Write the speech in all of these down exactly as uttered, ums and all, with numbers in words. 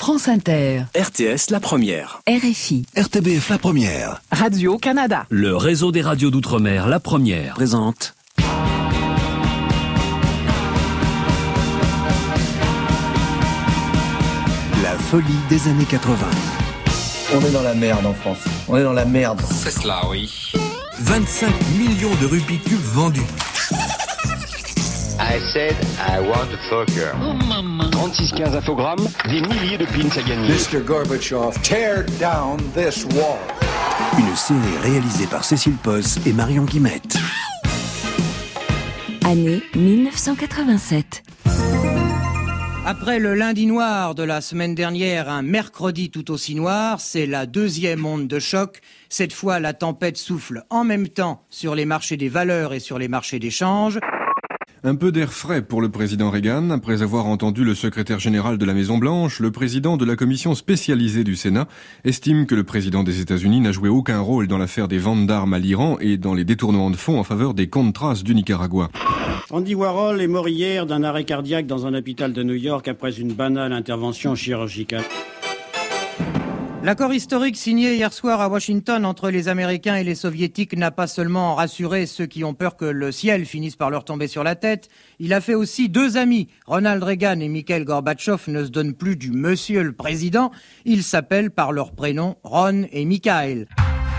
France Inter. R T S La Première. R F I. R T B F La Première. Radio-Canada. Le réseau des radios d'outre-mer La Première Présente. La folie des années quatre-vingts. On est dans la merde en France. On est dans la merde. C'est cela, oui. vingt-cinq millions de Rubik's Cube vendus. I said I want a fucker. trente-six quinze infogrammes, des milliers de pins à gagner. mister Gorbachev, tear down this wall. Une série réalisée par Cécile Posse et Marion Guimette. Année mille neuf cent quatre-vingt-sept. Après le lundi noir de la semaine dernière, un mercredi tout aussi noir, c'est la deuxième onde de choc. Cette fois, la tempête souffle en même temps sur les marchés des valeurs et sur les marchés d'échange. Un peu d'air frais pour le président Reagan. Après avoir entendu le secrétaire général de la Maison-Blanche, le président de la commission spécialisée du Sénat estime que le président des États-Unis n'a joué aucun rôle dans l'affaire des ventes d'armes à l'Iran et dans les détournements de fonds en faveur des Contras du Nicaragua. Andy Warhol est mort hier d'un arrêt cardiaque dans un hôpital de New York après une banale intervention chirurgicale. L'accord historique signé hier soir à Washington entre les Américains et les Soviétiques n'a pas seulement rassuré ceux qui ont peur que le ciel finisse par leur tomber sur la tête, il a fait aussi deux amis. Ronald Reagan et Mikhail Gorbatchev ne se donnent plus du monsieur le président, ils s'appellent par leurs prénoms Ron et Mikhail.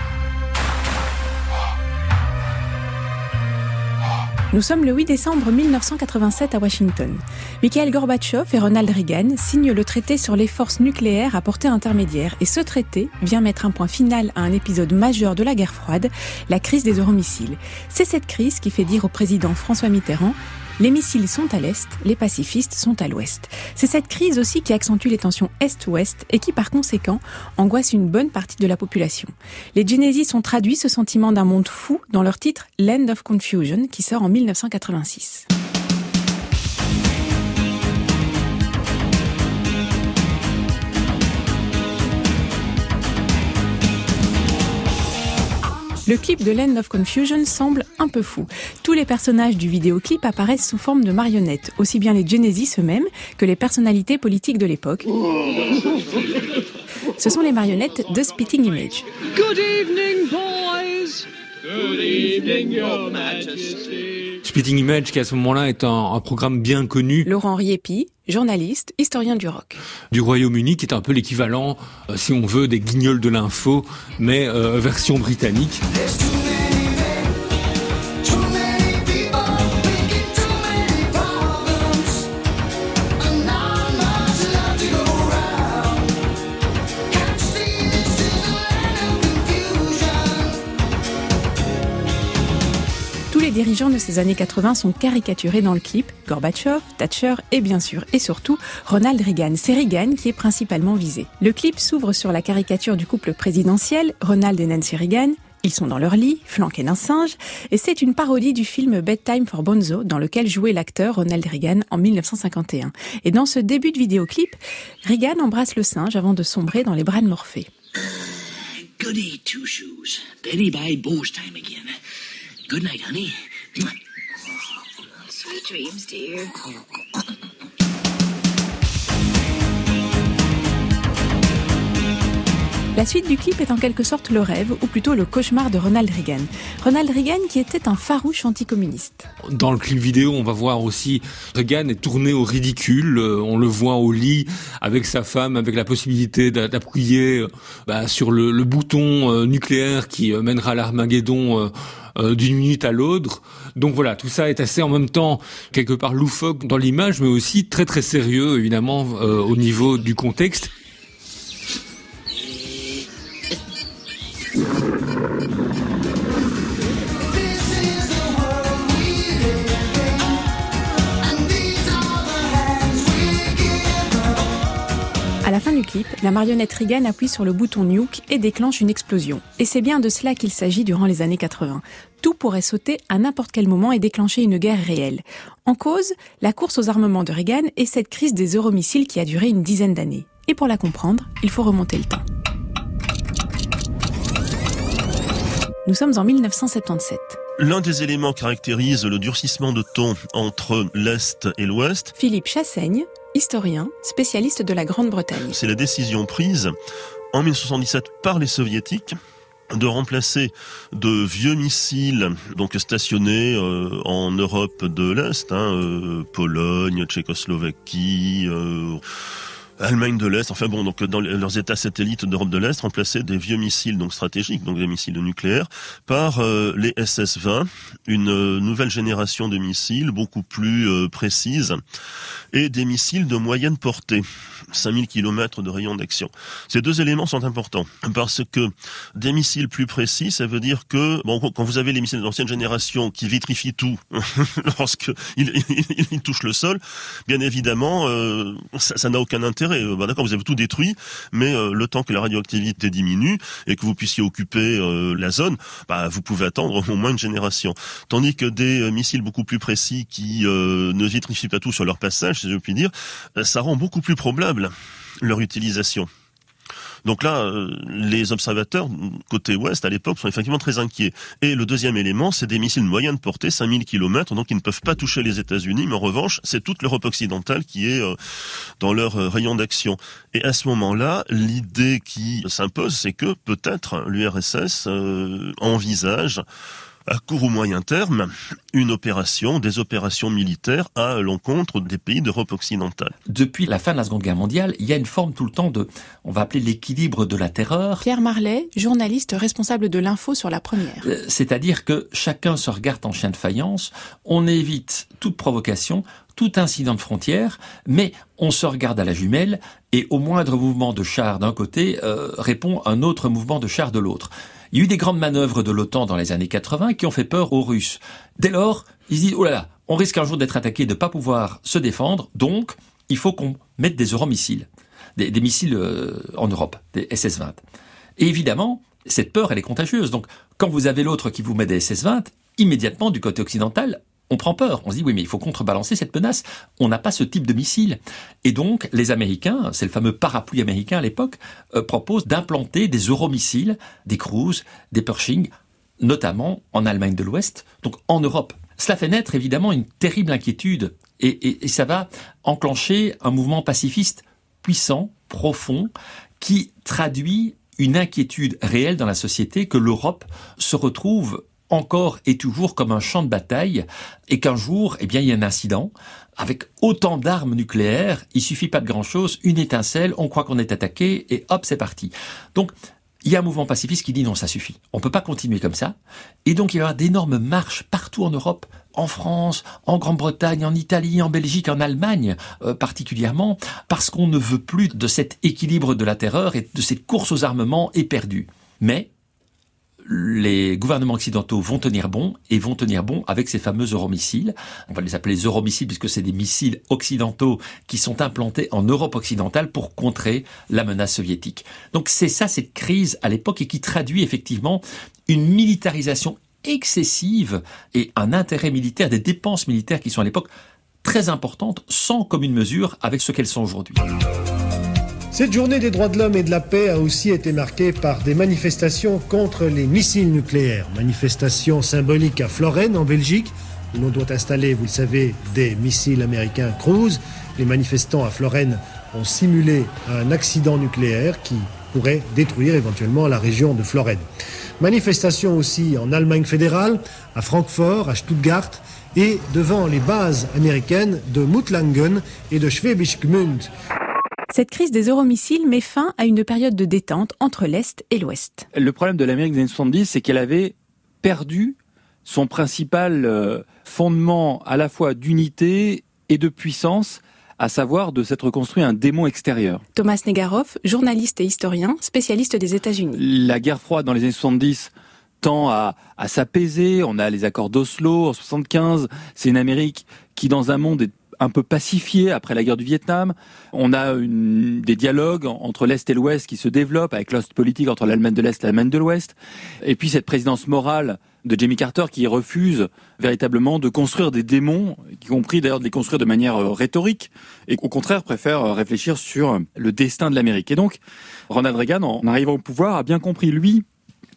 Nous sommes le huit décembre mille neuf cent quatre-vingt-sept à Washington. Mikhail Gorbatchev et Ronald Reagan signent le traité sur les forces nucléaires à portée intermédiaire. Et ce traité vient mettre un point final à un épisode majeur de la guerre froide, la crise des euromissiles. C'est cette crise qui fait dire au président François Mitterrand « Les missiles sont à l'Est, les pacifistes sont à l'Ouest ». C'est cette crise aussi qui accentue les tensions Est-Ouest et qui, par conséquent, angoisse une bonne partie de la population. Les Genesis ont traduit ce sentiment d'un monde fou dans leur titre « Land of Confusion » qui sort en mille neuf cent quatre-vingt-six. Le clip de Land of Confusion semble un peu fou. Tous les personnages du vidéoclip apparaissent sous forme de marionnettes, aussi bien les Genesis eux-mêmes que les personnalités politiques de l'époque. Ce sont les marionnettes de Spitting Image. Good evening, boys. Good evening, Your Majesty. Spitting Image, qui à ce moment-là est un, un programme bien connu. Laurent Riepi, journaliste, historien du rock. Du Royaume-Uni, qui est un peu l'équivalent, euh, si on veut, des Guignols de l'info, mais euh, version britannique. Les dirigeants de ces années quatre-vingts sont caricaturés dans le clip, Gorbatchev, Thatcher et bien sûr et surtout Ronald Reagan. C'est Reagan qui est principalement visé. Le clip s'ouvre sur la caricature du couple présidentiel, Ronald et Nancy Reagan. Ils sont dans leur lit, flanqués d'un singe, et c'est une parodie du film Bedtime for Bonzo, dans lequel jouait l'acteur Ronald Reagan en mille neuf cent cinquante et un. Et dans ce début de vidéoclip, Reagan embrasse le singe avant de sombrer dans les bras de Morphée. Goody two shoes. Betty by Bo's time again. Good night, honey. Sweet dreams, dear. La suite du clip est en quelque sorte le rêve, ou plutôt le cauchemar de Ronald Reagan. Ronald Reagan qui était un farouche anticommuniste. Dans le clip vidéo, on va voir aussi Reagan est tourné au ridicule. On le voit au lit avec sa femme, avec la possibilité d'appuyer bah, sur le, le bouton euh, nucléaire qui euh, mènera à l'Armageddon euh, euh, d'une minute à l'autre. Donc voilà, tout ça est assez en même temps quelque part loufoque dans l'image, mais aussi très très sérieux évidemment euh, au niveau du contexte. À la fin du clip, la marionnette Reagan appuie sur le bouton nuke et déclenche une explosion. Et c'est bien de cela qu'il s'agit durant les années quatre-vingts. Tout pourrait sauter à n'importe quel moment et déclencher une guerre réelle. En cause, la course aux armements de Reagan et cette crise des euromissiles qui a duré une dizaine d'années. Et pour la comprendre, il faut remonter le temps. Nous sommes en mille neuf cent soixante-dix-sept. L'un des éléments caractérise le durcissement de ton entre l'Est et l'Ouest. Philippe Chassaigne, historien, spécialiste de la Grande-Bretagne. C'est la décision prise en mille neuf cent soixante-dix-sept par les Soviétiques de remplacer de vieux missiles donc stationnés euh, en Europe de l'Est, hein, euh, Pologne, Tchécoslovaquie, euh, Allemagne de l'Est, enfin bon, donc dans leurs états satellites d'Europe de l'Est, remplacer des vieux missiles donc stratégiques, donc des missiles nucléaires, par euh, les S S vingt, une euh, nouvelle génération de missiles beaucoup plus euh, précise, et des missiles de moyenne portée, cinq mille kilomètres de rayon d'action. Ces deux éléments sont importants, parce que des missiles plus précis, ça veut dire que, bon, quand vous avez les missiles d'ancienne génération qui vitrifient tout lorsque ils, ils, ils touchent le sol, bien évidemment, euh, ça, ça n'a aucun intérêt. Bah d'accord, vous avez tout détruit, mais euh, le temps que la radioactivité diminue et que vous puissiez occuper euh, la zone, bah vous pouvez attendre au moins une génération. Tandis que des euh, missiles beaucoup plus précis qui euh, ne vitrifient pas tout sur leur passage, si je puis dire, ça rend beaucoup plus probable leur utilisation. Donc là, euh, les observateurs côté ouest à l'époque sont effectivement très inquiets. Et le deuxième élément, c'est des missiles de moyenne portée, cinq mille kilomètres, donc ils ne peuvent pas toucher les États-Unis, mais en revanche, c'est toute l'Europe occidentale qui est euh, dans leur euh, rayon d'action. Et à ce moment-là, l'idée qui s'impose, c'est que peut-être l'U R S S euh, envisage à court ou moyen terme, une opération, des opérations militaires à l'encontre des pays d'Europe occidentale. Depuis la fin de la Seconde Guerre mondiale, il y a une forme tout le temps de, on va appeler l'équilibre de la terreur. Pierre Marlet, journaliste responsable de l'info sur la première. C'est-à-dire que chacun se regarde en chien de faïence, on évite toute provocation, tout incident de frontière, mais on se regarde à la jumelle et au moindre mouvement de char d'un côté euh, répond un autre mouvement de char de l'autre. Il y a eu des grandes manœuvres de l'OTAN dans les années quatre-vingts qui ont fait peur aux Russes. Dès lors, ils se disent, oh là là, on risque un jour d'être attaqué, de ne pas pouvoir se défendre, donc il faut qu'on mette des euromissiles, des, des missiles euh, en Europe, des S S vingt. Et évidemment, cette peur, elle est contagieuse. Donc, quand vous avez l'autre qui vous met des S S vingt, immédiatement, du côté occidental, on prend peur. On se dit, oui, mais il faut contrebalancer cette menace. On n'a pas ce type de missile. Et donc, les Américains, c'est le fameux parapluie américain à l'époque, euh, proposent d'implanter des euromissiles, des Cruise, des Pershing, notamment en Allemagne de l'Ouest, donc en Europe. Cela fait naître évidemment une terrible inquiétude. Et, et, et ça va enclencher un mouvement pacifiste puissant, profond, qui traduit une inquiétude réelle dans la société que l'Europe se retrouve encore et toujours comme un champ de bataille, et qu'un jour, eh bien, il y a un incident, avec autant d'armes nucléaires, il suffit pas de grand-chose, une étincelle, on croit qu'on est attaqué, et hop, c'est parti. Donc, il y a un mouvement pacifiste qui dit non, ça suffit. On peut pas continuer comme ça. Et donc, il va y avoir d'énormes marches partout en Europe, en France, en Grande-Bretagne, en Italie, en Belgique, en Allemagne, euh, particulièrement, parce qu'on ne veut plus de cet équilibre de la terreur et de cette course aux armements éperdue. Mais, les gouvernements occidentaux vont tenir bon, et vont tenir bon avec ces fameux euromissiles. On va les appeler les euromissiles puisque c'est des missiles occidentaux qui sont implantés en Europe occidentale pour contrer la menace soviétique. Donc c'est ça, cette crise à l'époque, et qui traduit effectivement une militarisation excessive et un intérêt militaire, des dépenses militaires qui sont à l'époque très importantes, sans commune mesure avec ce qu'elles sont aujourd'hui. Cette journée des droits de l'homme et de la paix a aussi été marquée par des manifestations contre les missiles nucléaires. Manifestations symboliques à Florène, en Belgique, où l'on doit installer, vous le savez, des missiles américains Cruise. Les manifestants à Florène ont simulé un accident nucléaire qui pourrait détruire éventuellement la région de Florène. Manifestations aussi en Allemagne fédérale, à Francfort, à Stuttgart, et devant les bases américaines de Muttlangen et de Schwäbisch Gmünd. Cette crise des euromissiles met fin à une période de détente entre l'Est et l'Ouest. Le problème de l'Amérique des années soixante-dix, c'est qu'elle avait perdu son principal fondement à la fois d'unité et de puissance, à savoir de s'être construit un démon extérieur. Thomas Negaroff, journaliste et historien, spécialiste des États-Unis. La guerre froide dans les années soixante-dix tend à, à s'apaiser. On a les accords d'Oslo en soixante-quinze. C'est une Amérique qui, dans un monde, est un peu pacifié après la guerre du Vietnam. On a une, des dialogues entre l'Est et l'Ouest qui se développent, avec l'Ostpolitik entre l'Allemagne de l'Est et l'Allemagne de l'Ouest. Et puis cette présidence morale de Jimmy Carter qui refuse véritablement de construire des démons, y compris d'ailleurs de les construire de manière rhétorique, et au contraire préfère réfléchir sur le destin de l'Amérique. Et donc, Ronald Reagan, en arrivant au pouvoir, a bien compris, lui,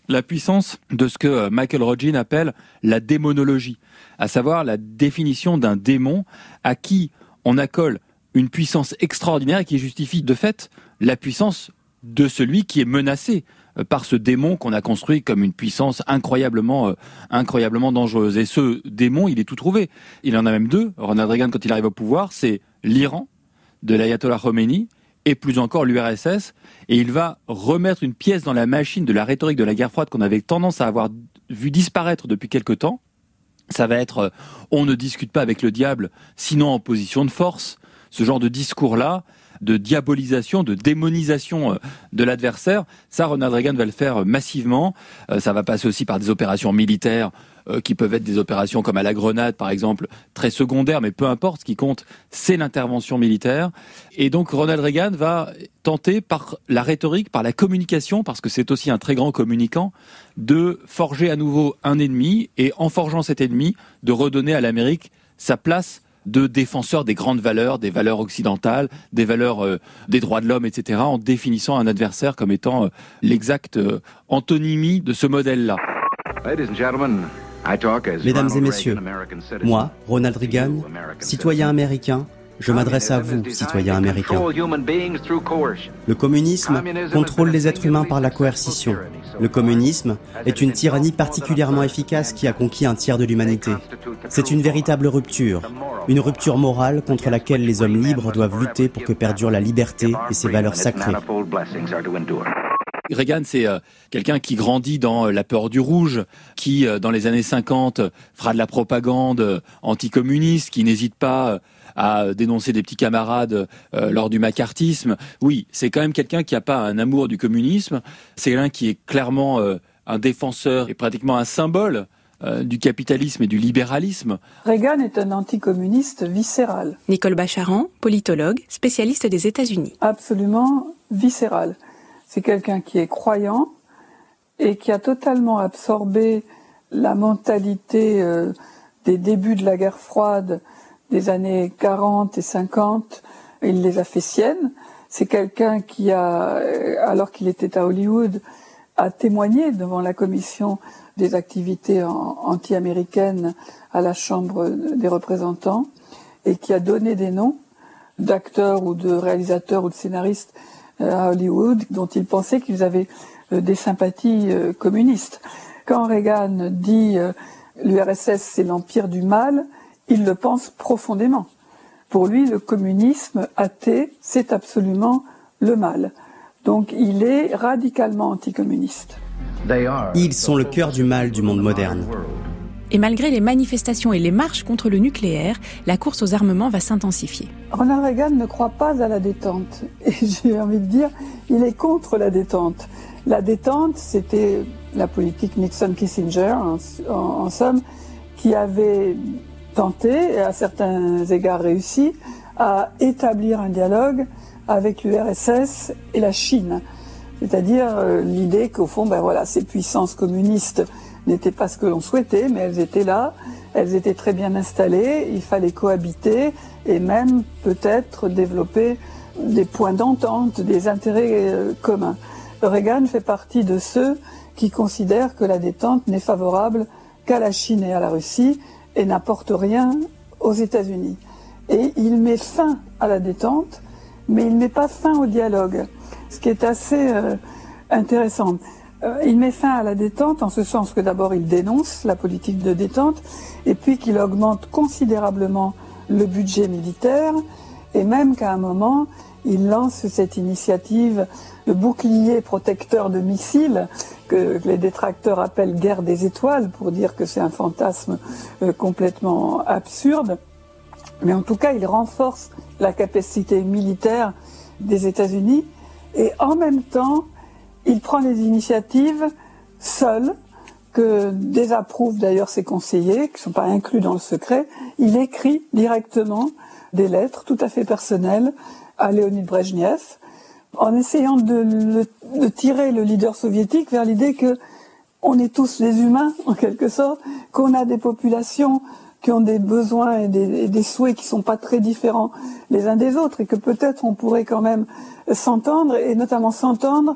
la puissance de ce que Michael Rogin appelle la démonologie, à savoir la définition d'un démon à qui on accole une puissance extraordinaire et qui justifie de fait la puissance de celui qui est menacé par ce démon qu'on a construit comme une puissance incroyablement, euh, incroyablement dangereuse. Et ce démon, il est tout trouvé. Il en a même deux. Ronald Reagan, quand il arrive au pouvoir, c'est l'Iran, de l'ayatollah Khomeini, et plus encore l'U R S S. Et il va remettre une pièce dans la machine de la rhétorique de la guerre froide qu'on avait tendance à avoir vu disparaître depuis quelque temps. Ça va être euh, on ne discute pas avec le diable, sinon en position de force. Ce genre de discours-là, de diabolisation, de démonisation de l'adversaire, ça, Ronald Reagan va le faire massivement. Ça va passer aussi par des opérations militaires qui peuvent être des opérations comme à la Grenade, par exemple, très secondaires, mais peu importe, ce qui compte, c'est l'intervention militaire. Et donc Ronald Reagan va tenter par la rhétorique, par la communication, parce que c'est aussi un très grand communicant, de forger à nouveau un ennemi, et en forgeant cet ennemi, de redonner à l'Amérique sa place de défenseur des grandes valeurs, des valeurs occidentales, des valeurs euh, des droits de l'homme, et cetera, en définissant un adversaire comme étant euh, l'exacte euh, antonymie de ce modèle-là. Mesdames et messieurs, moi, Ronald Reagan, citoyen américain, je m'adresse à vous, citoyens américains. Le communisme contrôle les êtres humains par la coercition. Le communisme est une tyrannie particulièrement efficace qui a conquis un tiers de l'humanité. C'est une véritable rupture, une rupture morale contre laquelle les hommes libres doivent lutter pour que perdure la liberté et ses valeurs sacrées. Reagan, c'est euh, quelqu'un qui grandit dans euh, la peur du rouge, qui, euh, dans les années cinquante, fera de la propagande euh, anticommuniste, qui n'hésite pas euh, à dénoncer des petits camarades euh, lors du macartisme. Oui, c'est quand même quelqu'un qui n'a pas un amour du communisme. C'est quelqu'un qui est clairement euh, un défenseur et pratiquement un symbole euh, du capitalisme et du libéralisme. Reagan est un anticommuniste viscéral. Nicole Bacharan, politologue, spécialiste des États-Unis. Absolument viscéral. C'est quelqu'un qui est croyant et qui a totalement absorbé la mentalité euh, des débuts de la guerre froide des années quarante et cinquante. Il les a fait siennes. C'est quelqu'un qui a, alors qu'il était à Hollywood, a témoigné devant la commission des activités anti-américaines à la Chambre des représentants et qui a donné des noms d'acteurs ou de réalisateurs ou de scénaristes à Hollywood, dont il pensait qu'ils avaient des sympathies communistes. Quand Reagan dit l'U R S S c'est l'empire du mal, il le pense profondément. Pour lui, le communisme athée, c'est absolument le mal. Donc il est radicalement anticommuniste. Ils sont le cœur du mal du monde moderne. Et malgré les manifestations et les marches contre le nucléaire, la course aux armements va s'intensifier. Ronald Reagan ne croit pas à la détente. Et j'ai envie de dire, il est contre la détente. La détente, c'était la politique Nixon-Kissinger, en, en, en somme, qui avait tenté, et à certains égards réussi, à établir un dialogue avec l'U R S S et la Chine. C'est-à-dire euh, l'idée qu'au fond, ben voilà, ces puissances communistes n'étaient pas ce que l'on souhaitait, mais elles étaient là, elles étaient très bien installées, il fallait cohabiter et même peut-être développer des points d'entente, des intérêts euh, communs. Reagan fait partie de ceux qui considèrent que la détente n'est favorable qu'à la Chine et à la Russie et n'apporte rien aux États-Unis. Et il met fin à la détente, mais il ne met pas fin au dialogue, ce qui est assez euh, intéressant. Il met fin à la détente en ce sens que d'abord il dénonce la politique de détente et puis qu'il augmente considérablement le budget militaire et même qu'à un moment il lance cette initiative de bouclier protecteur de missiles que les détracteurs appellent guerre des étoiles pour dire que c'est un fantasme complètement absurde. Mais en tout cas il renforce la capacité militaire des États-Unis et en même temps il prend des initiatives seul, que désapprouvent d'ailleurs ses conseillers, qui ne sont pas inclus dans le secret. Il écrit directement des lettres tout à fait personnelles à Léonid Brejnev, en essayant de, de tirer le leader soviétique vers l'idée que on est tous des humains, en quelque sorte, qu'on a des populations qui ont des besoins et des, et des souhaits qui ne sont pas très différents les uns des autres, et que peut-être on pourrait quand même s'entendre, et notamment s'entendre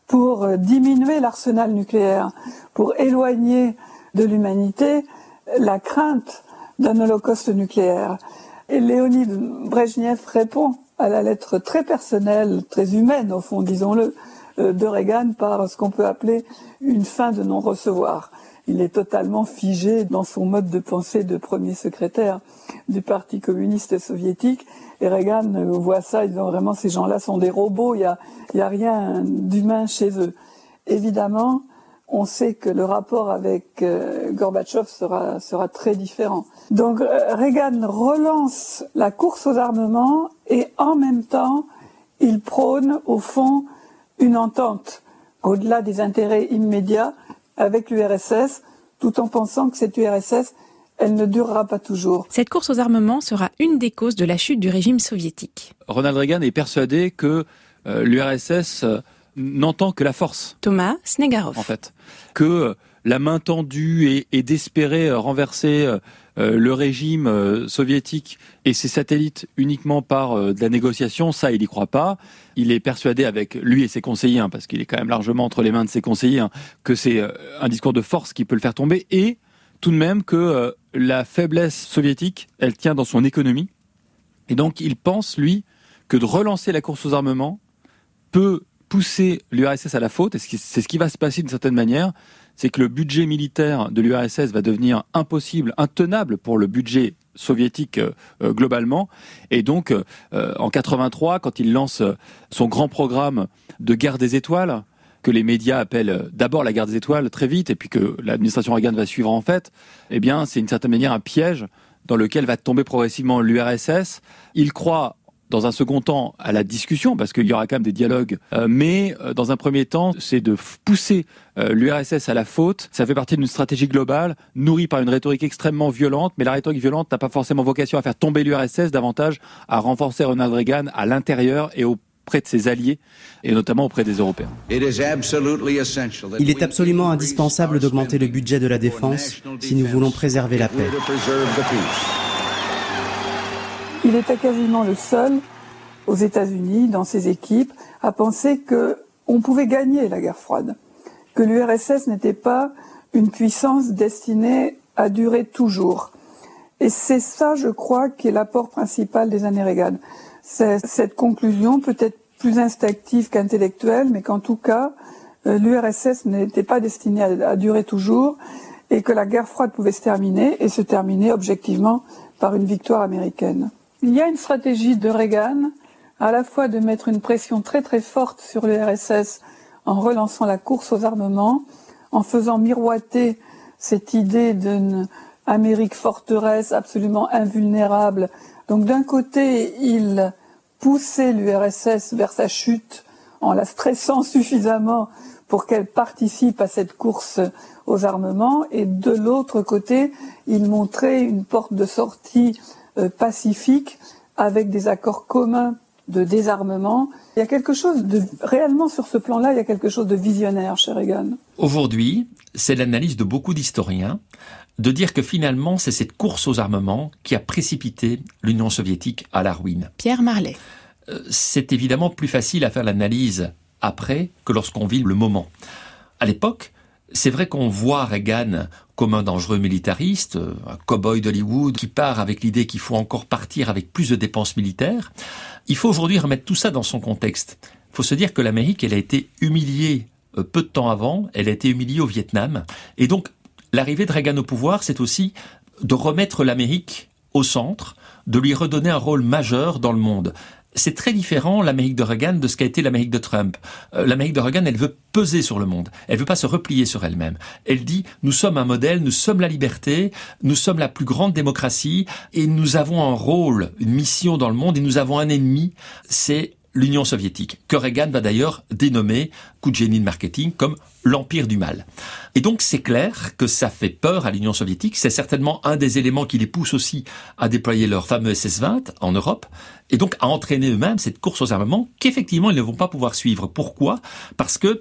pour diminuer l'arsenal nucléaire, pour éloigner de l'humanité la crainte d'un holocauste nucléaire. Et Léonid Brejnev répond à la lettre très personnelle, très humaine au fond, disons-le, de Reagan par ce qu'on peut appeler une fin de non-recevoir. Il est totalement figé dans son mode de pensée de premier secrétaire du Parti communiste soviétique. Et Reagan voit ça, il dit vraiment ces gens-là sont des robots, il n'y a, il y a rien d'humain chez eux. Évidemment, on sait que le rapport avec euh, Gorbatchev sera, sera très différent. Donc euh, Reagan relance la course aux armements et en même temps, il prône au fond une entente au-delà des intérêts immédiats avec l'U R S S, tout en pensant que cette U R S S, elle ne durera pas toujours. Cette course aux armements sera une des causes de la chute du régime soviétique. Ronald Reagan est persuadé que euh, l'U R S S euh, n'entend que la force. Thomas Snegarov. En fait, que euh, la main tendue et, et d'espérer euh, renverser euh, euh, le régime euh, soviétique et ses satellites uniquement par euh, de la négociation, ça, il y croit pas. Il est persuadé avec lui et ses conseillers, hein, parce qu'il est quand même largement entre les mains de ses conseillers, hein, que c'est euh, un discours de force qui peut le faire tomber, et tout de même que euh, la faiblesse soviétique, elle tient dans son économie. Et donc, il pense, lui, que de relancer la course aux armements peut pousser l'U R S S à la faute, et c'est ce qui va se passer d'une certaine manière, c'est que le budget militaire de l'U R S S va devenir impossible, intenable pour le budget soviétique euh, euh, globalement. Et donc, euh, en quatre-vingt-trois, quand il lance euh, son grand programme de guerre des étoiles, que les médias appellent euh, d'abord la guerre des étoiles très vite, et puis que l'administration Reagan va suivre en fait, eh bien, c'est d'une certaine manière un piège dans lequel va tomber progressivement l'U R S S. Il croit dans un second temps à la discussion, parce qu'il y aura quand même des dialogues, euh, mais euh, dans un premier temps, c'est de f- pousser euh, l'U R S S à la faute. Ça fait partie d'une stratégie globale, nourrie par une rhétorique extrêmement violente, mais la rhétorique violente n'a pas forcément vocation à faire tomber l'U R S S, davantage à renforcer Ronald Reagan à l'intérieur et auprès de ses alliés, et notamment auprès des Européens. Il est absolument indispensable d'augmenter le budget de la défense si nous voulons préserver la paix. Il était quasiment le seul aux États-Unis, dans ses équipes, à penser qu'on pouvait gagner la guerre froide, que l'U R S S n'était pas une puissance destinée à durer toujours. Et c'est ça, je crois, qui est l'apport principal des années Reagan. C'est cette conclusion, peut-être plus instinctive qu'intellectuelle, mais qu'en tout cas, l'U R S S n'était pas destinée à, à durer toujours, et que la guerre froide pouvait se terminer, et se terminer objectivement par une victoire américaine. Il y a une stratégie de Reagan, à la fois de mettre une pression très très forte sur l'U R S S en relançant la course aux armements, en faisant miroiter cette idée d'une Amérique forteresse absolument invulnérable. Donc d'un côté, il poussait l'U R S S vers sa chute en la stressant suffisamment pour qu'elle participe à cette course aux armements, et de l'autre côté, il montrait une porte de sortie euh, pacifique avec des accords communs de désarmement. Il y a quelque chose de, réellement sur ce plan-là, il y a quelque chose de visionnaire chez Reagan. Aujourd'hui, c'est l'analyse de beaucoup d'historiens de dire que finalement, c'est cette course aux armements qui a précipité l'Union soviétique à la ruine. Pierre Marlet. Euh, c'est évidemment plus facile à faire l'analyse après que lorsqu'on vit le moment. À l'époque, c'est vrai qu'on voit Reagan comme un dangereux militariste, un cow-boy d'Hollywood qui part avec l'idée qu'il faut encore partir avec plus de dépenses militaires. Il faut aujourd'hui remettre tout ça dans son contexte. Il faut se dire que l'Amérique, elle a été humiliée peu de temps avant, elle a été humiliée au Vietnam. Et donc, l'arrivée de Reagan au pouvoir, c'est aussi de remettre l'Amérique au centre, de lui redonner un rôle majeur dans le monde. C'est très différent, l'Amérique de Reagan, de ce qu'a été l'Amérique de Trump. Euh, L'Amérique de Reagan, elle veut peser sur le monde. Elle veut pas se replier sur elle-même. Elle dit, nous sommes un modèle, nous sommes la liberté, nous sommes la plus grande démocratie, et nous avons un rôle, une mission dans le monde, et nous avons un ennemi, c'est l'Union soviétique, que Reagan va d'ailleurs dénommer, coup de génie de marketing, comme l'empire du mal. Et donc c'est clair que ça fait peur à l'Union soviétique, c'est certainement un des éléments qui les pousse aussi à déployer leur fameux S S vingt en Europe, et donc à entraîner eux-mêmes cette course aux armements qu'effectivement ils ne vont pas pouvoir suivre. Pourquoi ? Parce que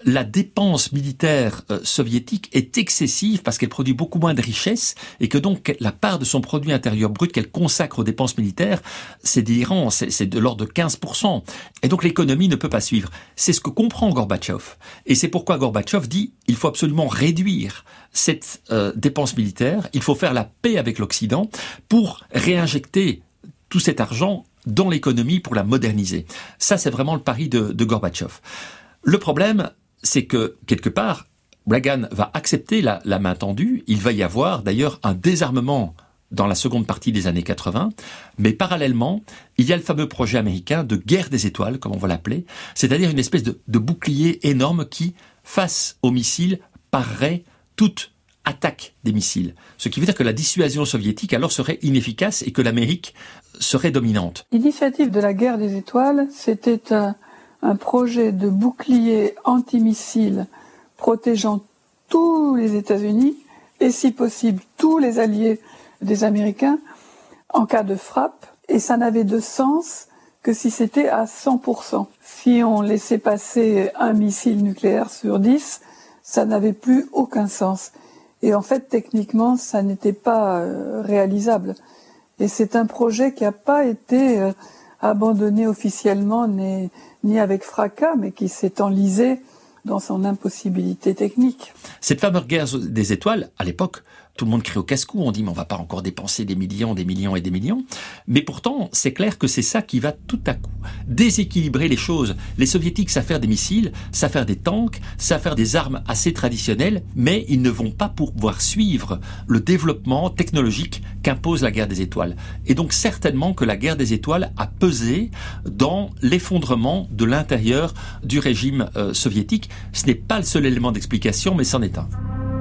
la dépense militaire euh, soviétique est excessive parce qu'elle produit beaucoup moins de richesses et que donc la part de son produit intérieur brut qu'elle consacre aux dépenses militaires, c'est délirant, c'est, c'est de l'ordre de quinze pour cent. Et donc l'économie ne peut pas suivre. C'est ce que comprend Gorbatchev. Et c'est pourquoi Gorbatchev dit il faut absolument réduire cette euh, dépense militaire, il faut faire la paix avec l'Occident pour réinjecter tout cet argent dans l'économie pour la moderniser. Ça, c'est vraiment le pari de, de Gorbatchev. Le problème, c'est que, quelque part, Reagan va accepter la, la main tendue. Il va y avoir, d'ailleurs, un désarmement dans la seconde partie des années quatre-vingts. Mais parallèlement, il y a le fameux projet américain de guerre des étoiles, comme on va l'appeler, c'est-à-dire une espèce de, de bouclier énorme qui, face aux missiles, parerait toute attaque des missiles. Ce qui veut dire que la dissuasion soviétique alors serait inefficace et que l'Amérique serait dominante. L'initiative de la guerre des étoiles, c'était un, un projet de bouclier antimissile protégeant tous les États-Unis et si possible tous les alliés des Américains en cas de frappe. Et ça n'avait de sens que si c'était à cent pour cent. Si on laissait passer un missile nucléaire sur dix, ça n'avait plus aucun sens. Et en fait, techniquement, ça n'était pas euh, réalisable. Et c'est un projet qui n'a pas été euh, abandonné officiellement, ni, ni avec fracas, mais qui s'est enlisé dans son impossibilité technique. Cette fameuse guerre des étoiles, à l'époque, tout le monde crie au casse-cou, on dit mais on va pas encore dépenser des millions, des millions et des millions. Mais pourtant, c'est clair que c'est ça qui va tout à coup déséquilibrer les choses. Les soviétiques savent faire des missiles, savent faire des tanks, savent faire des armes assez traditionnelles, mais ils ne vont pas pouvoir suivre le développement technologique qu'impose la guerre des étoiles. Et donc certainement que la guerre des étoiles a pesé dans l'effondrement de l'intérieur du régime euh, soviétique. Ce n'est pas le seul élément d'explication, mais c'en est un.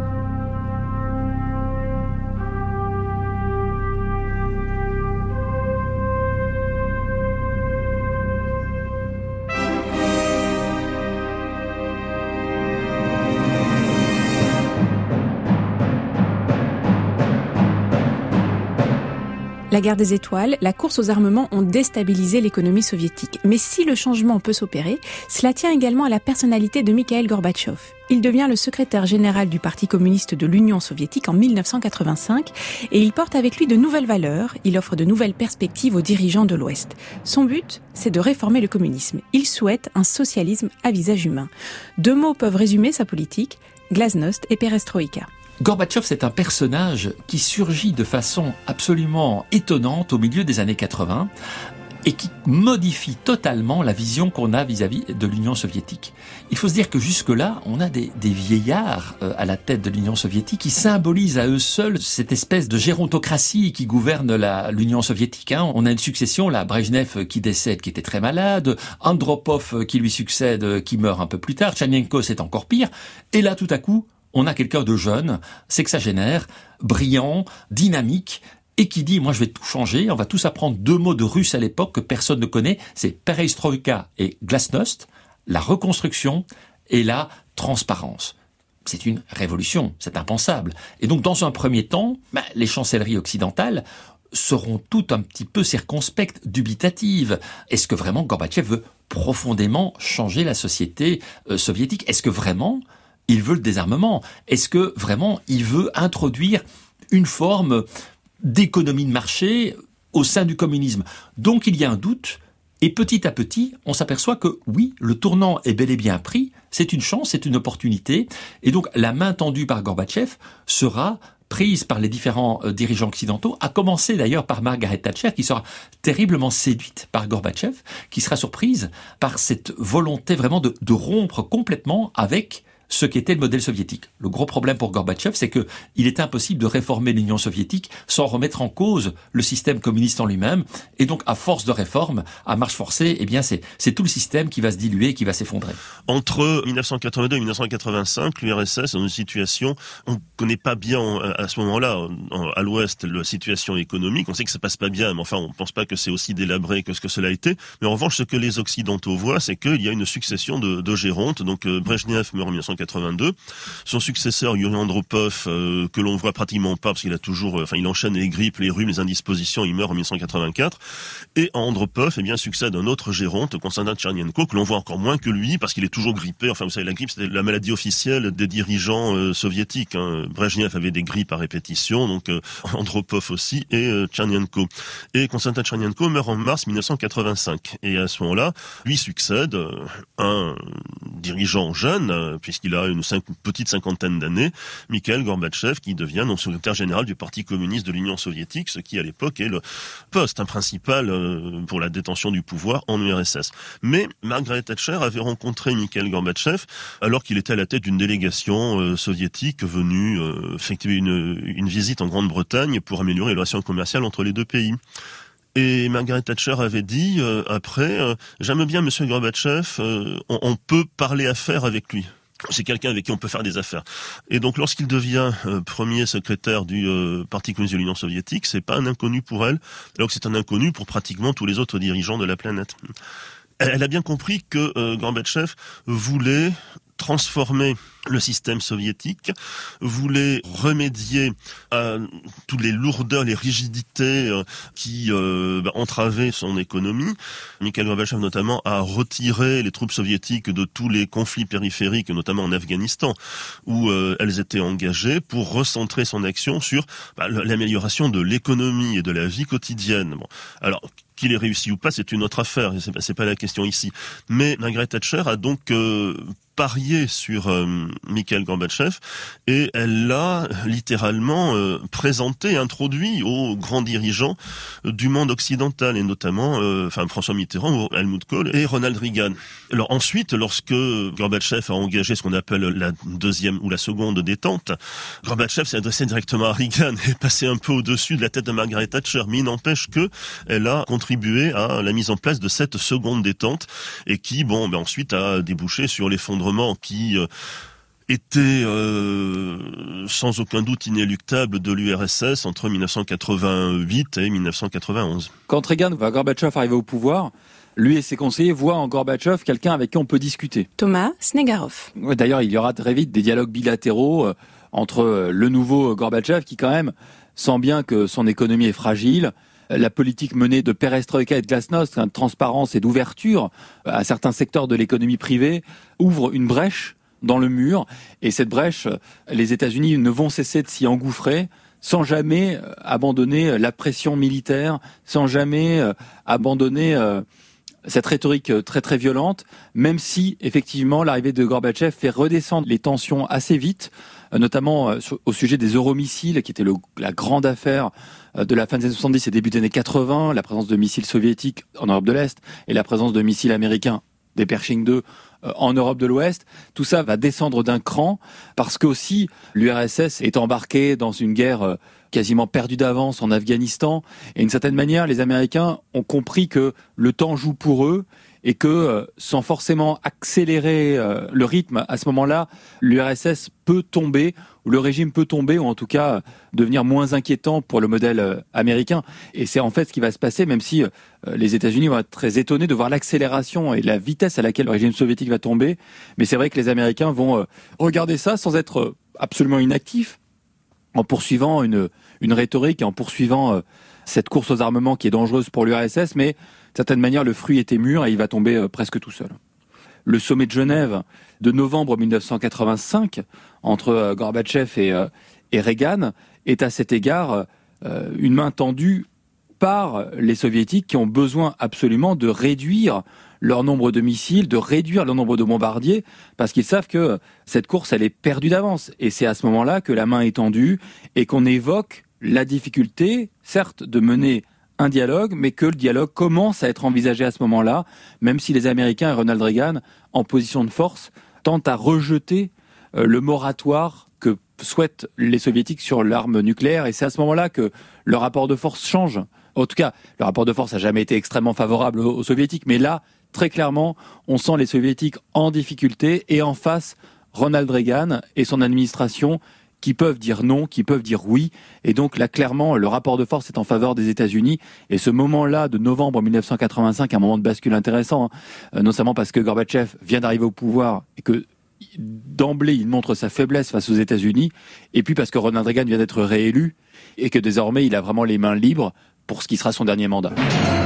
La guerre des étoiles, la course aux armements ont déstabilisé l'économie soviétique. Mais si le changement peut s'opérer, cela tient également à la personnalité de Mikhaïl Gorbatchev. Il devient le secrétaire général du Parti communiste de l'Union soviétique en mille neuf cent quatre-vingt-cinq et il porte avec lui de nouvelles valeurs, il offre de nouvelles perspectives aux dirigeants de l'Ouest. Son but, c'est de réformer le communisme. Il souhaite un socialisme à visage humain. Deux mots peuvent résumer sa politique, glasnost et perestroïka. Gorbatchev, c'est un personnage qui surgit de façon absolument étonnante au milieu des années quatre-vingts et qui modifie totalement la vision qu'on a vis-à-vis de l'Union soviétique. Il faut se dire que jusque-là, on a des, des vieillards euh, à la tête de l'Union soviétique qui symbolisent à eux seuls cette espèce de gérontocratie qui gouverne la, l'Union soviétique. Hein. On a une succession, là, Brejnev qui décède, qui était très malade, Andropov qui lui succède, qui meurt un peu plus tard, Tchernenko, c'est encore pire, et là, tout à coup, on a quelqu'un de jeune, sexagénaire, brillant, dynamique, et qui dit, moi je vais tout changer, on va tous apprendre deux mots de russe à l'époque que personne ne connaît, c'est perestroïka et glasnost, la reconstruction et la transparence. C'est une révolution, c'est impensable. Et donc dans un premier temps, bah, les chancelleries occidentales seront toutes un petit peu circonspectes, dubitatives. Est-ce que vraiment Gorbatchev veut profondément changer la société euh, soviétique ? Est-ce que vraiment il veut le désarmement? Est-ce que vraiment il veut introduire une forme d'économie de marché au sein du communisme? Donc il y a un doute, et petit à petit, on s'aperçoit que oui, le tournant est bel et bien pris, c'est une chance, c'est une opportunité, et donc la main tendue par Gorbatchev sera prise par les différents euh, dirigeants occidentaux, à commencer d'ailleurs par Margaret Thatcher, qui sera terriblement séduite par Gorbatchev, qui sera surprise par cette volonté vraiment de, de rompre complètement avec ce qu'était le modèle soviétique. Le gros problème pour Gorbatchev, c'est que il est impossible de réformer l'Union soviétique sans remettre en cause le système communiste en lui-même. Et donc, à force de réformes, à marche forcée, eh bien, c'est, c'est tout le système qui va se diluer et qui va s'effondrer. Entre mille neuf cent quatre-vingt-deux et mille neuf cent quatre-vingt-cinq, l'U R S S est dans une situation, on ne connaît pas bien à ce moment-là, à l'Ouest, la situation économique. On sait que ça passe pas bien, mais enfin, on ne pense pas que c'est aussi délabré que ce que cela a été. Mais en revanche, ce que les Occidentaux voient, c'est qu'il y a une succession de, de gérontes. Donc, Brejnev meurt en mille neuf cent cent quatre-vingt-deux. Son successeur, Yuri Andropov, euh, que l'on voit pratiquement pas parce qu'il a toujours, enfin, euh, il enchaîne les grippes, les rhumes, les indispositions, il meurt en mille neuf cent quatre-vingt-quatre. Et à Andropov, eh bien, succède un autre géronte, Konstantin Tchernenko, que l'on voit encore moins que lui parce qu'il est toujours grippé. Enfin, vous savez, la grippe, c'était la maladie officielle des dirigeants euh, soviétiques. Hein. Brejnev avait des grippes à répétition, donc euh, Andropov aussi, et euh, Tchernenko. Et Konstantin Tchernenko meurt en mars mille neuf cent quatre-vingt-cinq. Et à ce moment-là, lui succède euh, un dirigeant jeune, euh, puisqu'il a une, cinq, une petite cinquantaine d'années, Mikhail Gorbatchev, qui devient donc secrétaire général du Parti communiste de l'Union soviétique, ce qui à l'époque est le poste hein, principal euh, pour la détention du pouvoir en U R S S. Mais Margaret Thatcher avait rencontré Mikhail Gorbatchev alors qu'il était à la tête d'une délégation euh, soviétique venue euh, effectuer une, une visite en Grande-Bretagne pour améliorer les relations commerciales entre les deux pays. Et Margaret Thatcher avait dit euh, après euh, « J'aime bien Monsieur Gorbatchev, euh, on, on peut parler affaires avec lui ». C'est quelqu'un avec qui on peut faire des affaires. Et donc, lorsqu'il devient euh, premier secrétaire du euh, Parti communiste de l'Union soviétique, c'est pas un inconnu pour elle, alors que c'est un inconnu pour pratiquement tous les autres dirigeants de la planète. Elle, elle a bien compris que euh, Gorbatchev voulait transformer le système soviétique, voulait remédier à toutes les lourdeurs, les rigidités euh, qui euh, bah, entravaient son économie. Mikhail Gorbatchev notamment a retiré les troupes soviétiques de tous les conflits périphériques, notamment en Afghanistan, où euh, elles étaient engagées pour recentrer son action sur bah, l'amélioration de l'économie et de la vie quotidienne. Bon, alors qu'il ait réussi ou pas, c'est une autre affaire, c'est pas, c'est pas la question ici. Mais Margaret Thatcher a donc euh, parié sur euh, Mikhail Gorbatchev et elle l'a littéralement euh, présenté, introduit aux grands dirigeants du monde occidental et notamment euh, enfin François Mitterrand, Helmut Kohl et Ronald Reagan. Alors ensuite, lorsque Gorbatchev a engagé ce qu'on appelle la deuxième ou la seconde détente, Gorbatchev s'est adressé directement à Reagan et passé un peu au-dessus de la tête de Margaret Thatcher, mais il n'empêche que elle a contribué à la mise en place de cette seconde détente et qui, bon, ben ensuite a débouché sur l'effondrement qui euh, était euh, sans aucun doute inéluctable de l'U R S S entre mille neuf cent quatre-vingt-huit et mille neuf cent quatre-vingt-onze. Quand Reagan voit Gorbatchev arriver au pouvoir, lui et ses conseillers voient en Gorbatchev quelqu'un avec qui on peut discuter. Thomas Snegarov. Ouais, d'ailleurs, il y aura très vite des dialogues bilatéraux euh, entre euh, le nouveau Gorbatchev qui quand même sent bien que son économie est fragile. La politique menée de perestroïka et de glasnost, de transparence et d'ouverture à certains secteurs de l'économie privée, ouvre une brèche dans le mur. Et cette brèche, les États-Unis ne vont cesser de s'y engouffrer sans jamais abandonner la pression militaire, sans jamais abandonner cette rhétorique très très violente, même si effectivement l'arrivée de Gorbatchev fait redescendre les tensions assez vite, notamment au sujet des euromissiles, qui était le, la grande affaire de la fin des années soixante-dix et début des années quatre-vingts, la présence de missiles soviétiques en Europe de l'Est et la présence de missiles américains, des Pershing deux, en Europe de l'Ouest. Tout ça va descendre d'un cran parce qu'aussi l'U R S S est embarqué dans une guerre quasiment perdue d'avance en Afghanistan. Et d'une certaine manière, les Américains ont compris que le temps joue pour eux et que sans forcément accélérer le rythme à ce moment-là, l'U R S S peut tomber, ou le régime peut tomber, ou en tout cas devenir moins inquiétant pour le modèle américain. Et c'est en fait ce qui va se passer, même si les États-Unis vont être très étonnés de voir l'accélération et la vitesse à laquelle le régime soviétique va tomber. Mais c'est vrai que les Américains vont regarder ça sans être absolument inactifs, en poursuivant une, une rhétorique et en poursuivant cette course aux armements qui est dangereuse pour l'U R S S, mais d'une certaine manière, le fruit était mûr et il va tomber euh, presque tout seul. Le sommet de Genève de novembre mille neuf cent quatre-vingt-cinq entre euh, Gorbatchev et, euh, et Reagan est à cet égard euh, une main tendue par les soviétiques qui ont besoin absolument de réduire leur nombre de missiles, de réduire leur nombre de bombardiers, parce qu'ils savent que cette course, elle est perdue d'avance. Et c'est à ce moment-là que la main est tendue et qu'on évoque la difficulté, certes, de mener un dialogue, mais que le dialogue commence à être envisagé à ce moment-là, même si les Américains et Ronald Reagan, en position de force, tentent à rejeter euh, le moratoire que souhaitent les Soviétiques sur l'arme nucléaire. Et c'est à ce moment-là que le rapport de force change. En tout cas, le rapport de force n'a jamais été extrêmement favorable aux, aux Soviétiques, mais là, très clairement, on sent les Soviétiques en difficulté et en face, Ronald Reagan et son administration qui peuvent dire non, qui peuvent dire oui. Et donc là, clairement, le rapport de force est en faveur des États-Unis. Et ce moment-là de novembre mille neuf cent quatre-vingt-cinq, un moment de bascule intéressant, hein, notamment parce que Gorbatchev vient d'arriver au pouvoir et que d'emblée, il montre sa faiblesse face aux États-Unis, et puis parce que Ronald Reagan vient d'être réélu, et que désormais, il a vraiment les mains libres pour ce qui sera son dernier mandat.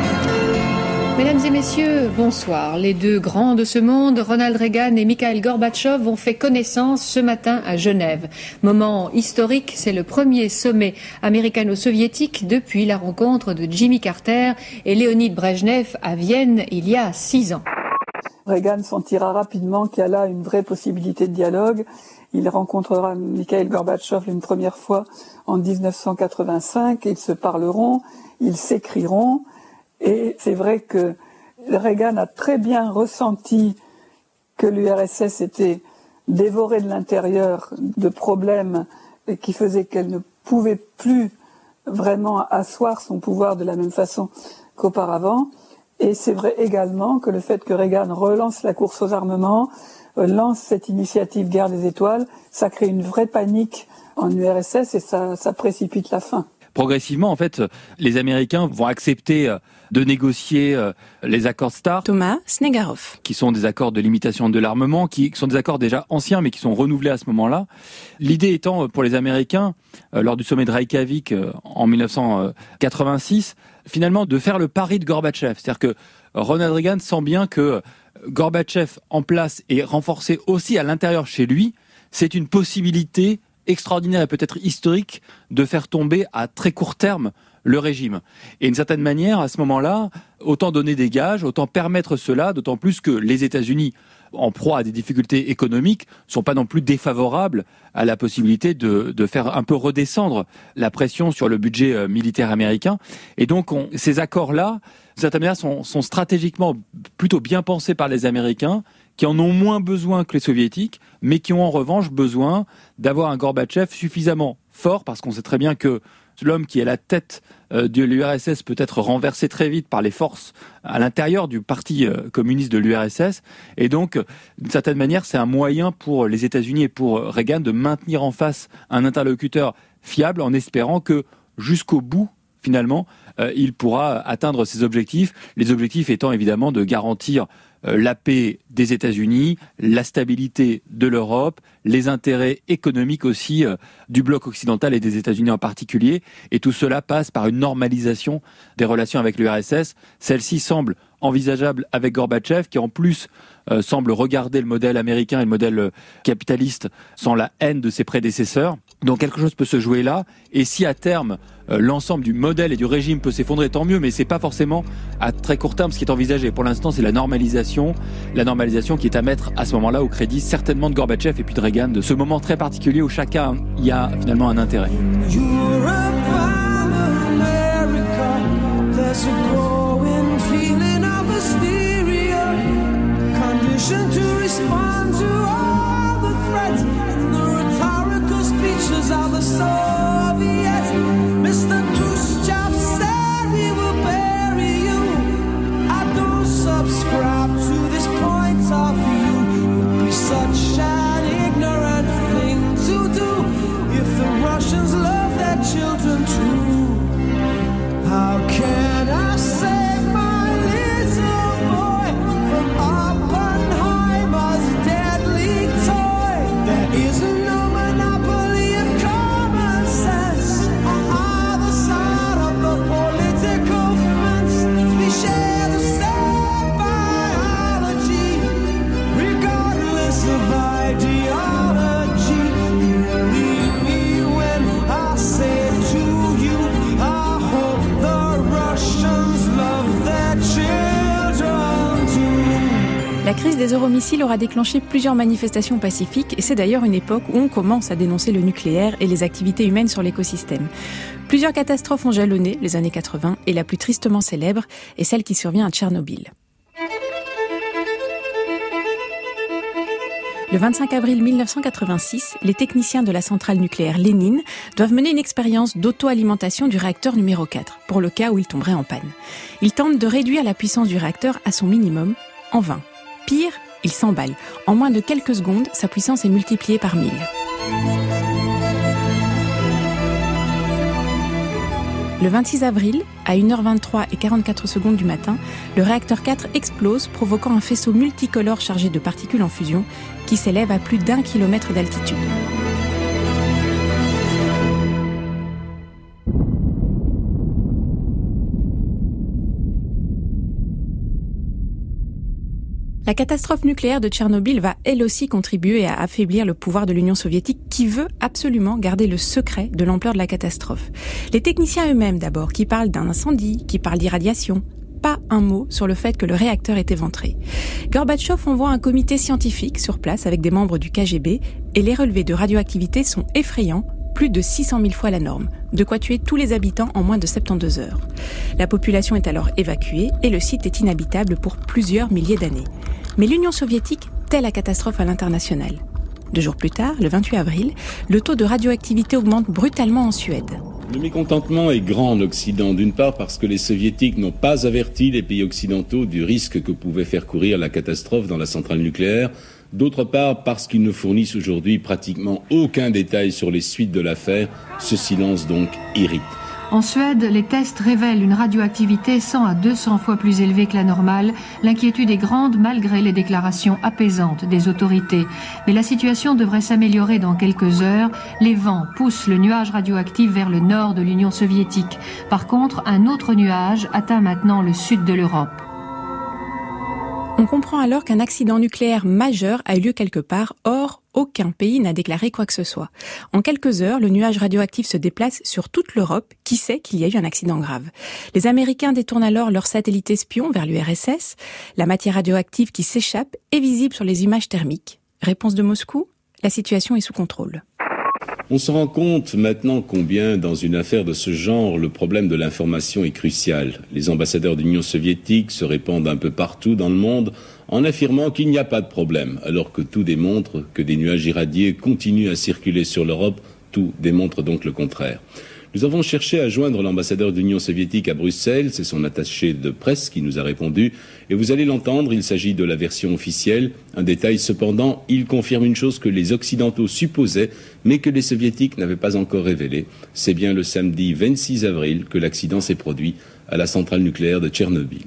Mesdames et messieurs, bonsoir. Les deux grands de ce monde, Ronald Reagan et Mikhail Gorbatchev, ont fait connaissance ce matin à Genève. Moment historique, c'est le premier sommet américano-soviétique depuis la rencontre de Jimmy Carter et Léonid Brejnev à Vienne il y a six ans. Reagan sentira rapidement qu'il y a là une vraie possibilité de dialogue. Il rencontrera Mikhail Gorbatchev une première fois en dix-neuf cent quatre-vingt-cinq. Ils se parleront, ils s'écriront. Et c'est vrai que Reagan a très bien ressenti que l'U R S S était dévorée de l'intérieur de problèmes qui faisaient qu'elle ne pouvait plus vraiment asseoir son pouvoir de la même façon qu'auparavant. Et c'est vrai également que le fait que Reagan relance la course aux armements, lance cette initiative Guerre des étoiles, ça crée une vraie panique en U R S S et ça, ça précipite la fin. Progressivement, en fait, les Américains vont accepter de négocier les accords START. Thomas Snegarov. Qui sont des accords de limitation de l'armement, qui sont des accords déjà anciens, mais qui sont renouvelés à ce moment-là. L'idée étant, pour les Américains, lors du sommet de Reykjavik en dix-neuf cent quatre-vingt-six, finalement, de faire le pari de Gorbatchev. C'est-à-dire que Ronald Reagan sent bien que Gorbatchev en place et renforcé aussi à l'intérieur chez lui, c'est une possibilité extraordinaire et peut-être historique de faire tomber à très court terme le régime. Et d'une certaine manière, à ce moment-là, autant donner des gages, autant permettre cela, d'autant plus que les États-Unis, en proie à des difficultés économiques, sont pas non plus défavorables à la possibilité de, de faire un peu redescendre la pression sur le budget militaire américain. Et donc, on, ces accords-là, d'une certaine manière, sont, sont stratégiquement plutôt bien pensés par les Américains, qui en ont moins besoin que les Soviétiques, mais qui ont en revanche besoin d'avoir un Gorbatchev suffisamment fort, parce qu'on sait très bien que l'homme qui est à la tête euh, de l'U R S S peut être renversé très vite par les forces à l'intérieur du parti euh, communiste de l'U R S S. Et donc, euh, d'une certaine manière, c'est un moyen pour les États-Unis et pour Reagan de maintenir en face un interlocuteur fiable en espérant que jusqu'au bout, finalement, euh, il pourra atteindre ses objectifs. Les objectifs étant évidemment de garantir la paix des États-Unis, la stabilité de l'Europe, les intérêts économiques aussi euh, du bloc occidental et des États-Unis en particulier. Et tout cela passe par une normalisation des relations avec l'U R S S. Celle-ci semble envisageable avec Gorbatchev, qui en plus euh, semble regarder le modèle américain et le modèle euh, capitaliste sans la haine de ses prédécesseurs. Donc quelque chose peut se jouer là. Et si à terme, euh, l'ensemble du modèle et du régime peut s'effondrer, tant mieux, mais c'est pas forcément à très court terme ce qui est envisagé. Pour l'instant, c'est la normalisation, la normalisation qui est à mettre à ce moment-là au crédit certainement de Gorbatchev et puis de Reagan, de ce moment très particulier où chacun y a finalement un intérêt. Children too. How can I save my little boy from Oppenheimer's deadly toy? There is no monopoly of common sense on either side of the political fence. We share the same biology, regardless of ideology. Believe me when I say to you, I hope the Russians love their children too. La crise des euromissiles aura déclenché plusieurs manifestations pacifiques et c'est d'ailleurs une époque où on commence à dénoncer le nucléaire et les activités humaines sur l'écosystème. Plusieurs catastrophes ont jalonné les années quatre-vingts et la plus tristement célèbre est celle qui survient à Tchernobyl. Le vingt-cinq avril mille neuf cent quatre-vingt-six, les techniciens de la centrale nucléaire Lénine doivent mener une expérience d'auto-alimentation du réacteur numéro quatre, pour le cas où il tomberait en panne. Ils tentent de réduire la puissance du réacteur à son minimum, en vain. Pire, il s'emballe. En moins de quelques secondes, sa puissance est multipliée par mille. Le vingt-six avril, à une heure vingt-trois et quarante-quatre secondes du matin, le réacteur quatre explose, provoquant un faisceau multicolore chargé de particules en fusion qui s'élève à plus d'un kilomètre d'altitude. La catastrophe nucléaire de Tchernobyl va elle aussi contribuer à affaiblir le pouvoir de l'Union soviétique qui veut absolument garder le secret de l'ampleur de la catastrophe. Les techniciens eux-mêmes d'abord, qui parlent d'un incendie, qui parlent d'irradiation, pas un mot sur le fait que le réacteur est éventré. Gorbatchev envoie un comité scientifique sur place avec des membres du K G B et les relevés de radioactivité sont effrayants, plus de six cent mille fois la norme, de quoi tuer tous les habitants en moins de soixante-douze heures. La population est alors évacuée et le site est inhabitable pour plusieurs milliers d'années. Mais l'Union soviétique tait la catastrophe à l'international. Deux jours plus tard, le vingt-huit avril, le taux de radioactivité augmente brutalement en Suède. Le mécontentement est grand en Occident, d'une part parce que les soviétiques n'ont pas averti les pays occidentaux du risque que pouvait faire courir la catastrophe dans la centrale nucléaire, d'autre part parce qu'ils ne fournissent aujourd'hui pratiquement aucun détail sur les suites de l'affaire. Ce silence donc irrite. En Suède, les tests révèlent une radioactivité cent à deux cents fois plus élevée que la normale. L'inquiétude est grande malgré les déclarations apaisantes des autorités. Mais la situation devrait s'améliorer dans quelques heures. Les vents poussent le nuage radioactif vers le nord de l'Union soviétique. Par contre, un autre nuage atteint maintenant le sud de l'Europe. On comprend alors qu'un accident nucléaire majeur a eu lieu quelque part, or aucun pays n'a déclaré quoi que ce soit. En quelques heures, le nuage radioactif se déplace sur toute l'Europe, qui sait qu'il y a eu un accident grave. Les Américains détournent alors leurs satellites espions vers l'U R S S. La matière radioactive qui s'échappe est visible sur les images thermiques. Réponse de Moscou, la situation est sous contrôle. On se rend compte maintenant combien, dans une affaire de ce genre, le problème de l'information est crucial. Les ambassadeurs de l'Union soviétique se répandent un peu partout dans le monde en affirmant qu'il n'y a pas de problème, alors que tout démontre que des nuages irradiés continuent à circuler sur l'Europe. Tout démontre donc le contraire. Nous avons cherché à joindre l'ambassadeur de l'Union soviétique à Bruxelles, c'est son attaché de presse qui nous a répondu, et vous allez l'entendre, il s'agit de la version officielle. Un détail cependant, il confirme une chose que les Occidentaux supposaient, mais que les Soviétiques n'avaient pas encore révélée. C'est bien le samedi vingt-six avril que l'accident s'est produit à la centrale nucléaire de Tchernobyl.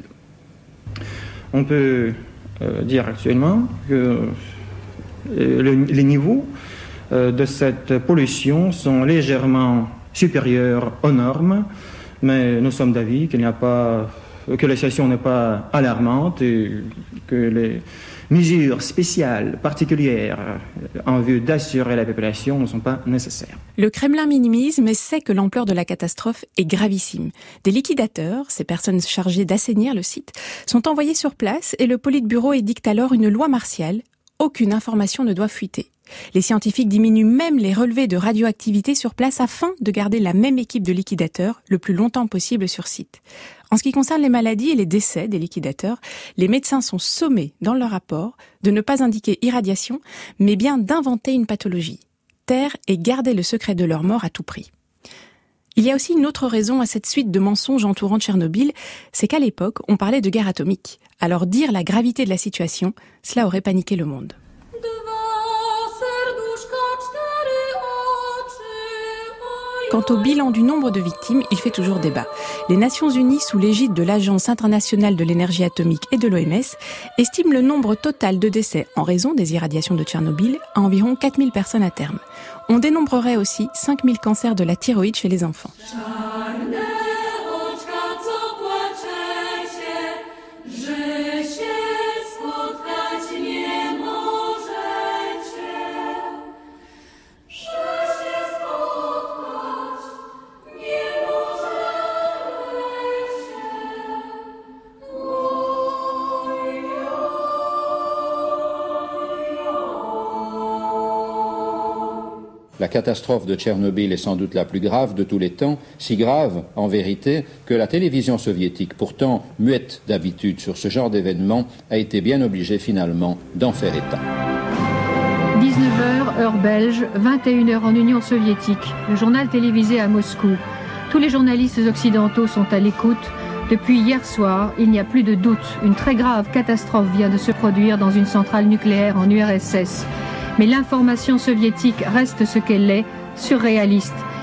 On peut euh, dire actuellement que euh, le, les niveaux euh, de cette pollution sont légèrement supérieure aux normes, mais nous sommes d'avis qu'il n'y a pas, que la situation n'est pas alarmante et que les mesures spéciales, particulières, en vue d'assurer la population ne sont pas nécessaires. Le Kremlin minimise, mais sait que l'ampleur de la catastrophe est gravissime. Des liquidateurs, ces personnes chargées d'assainir le site, sont envoyés sur place et le Politburo édicte alors une loi martiale. Aucune information ne doit fuiter. Les scientifiques diminuent même les relevés de radioactivité sur place afin de garder la même équipe de liquidateurs le plus longtemps possible sur site. En ce qui concerne les maladies et les décès des liquidateurs, les médecins sont sommés dans leur rapport de ne pas indiquer irradiation, mais bien d'inventer une pathologie. Taire et garder le secret de leur mort à tout prix. Il y a aussi une autre raison à cette suite de mensonges entourant Tchernobyl, c'est qu'à l'époque, on parlait de guerre atomique. Alors dire la gravité de la situation, cela aurait paniqué le monde. Quant au bilan du nombre de victimes, il fait toujours débat. Les Nations Unies, sous l'égide de l'Agence internationale de l'énergie atomique et de l'O M S, estiment le nombre total de décès en raison des irradiations de Tchernobyl à environ quatre mille personnes à terme. On dénombrerait aussi cinq mille cancers de la thyroïde chez les enfants. La catastrophe de Tchernobyl est sans doute la plus grave de tous les temps, si grave, en vérité, que la télévision soviétique, pourtant muette d'habitude sur ce genre d'événement, a été bien obligée finalement d'en faire état. dix-neuf heures, heure belge, vingt et une heures en Union soviétique. Le journal télévisé à Moscou. Tous les journalistes occidentaux sont à l'écoute. Depuis hier soir, il n'y a plus de doute. Une très grave catastrophe vient de se produire dans une centrale nucléaire en U R S S. Mais l'information soviétique reste ce qu'elle est, surréaliste.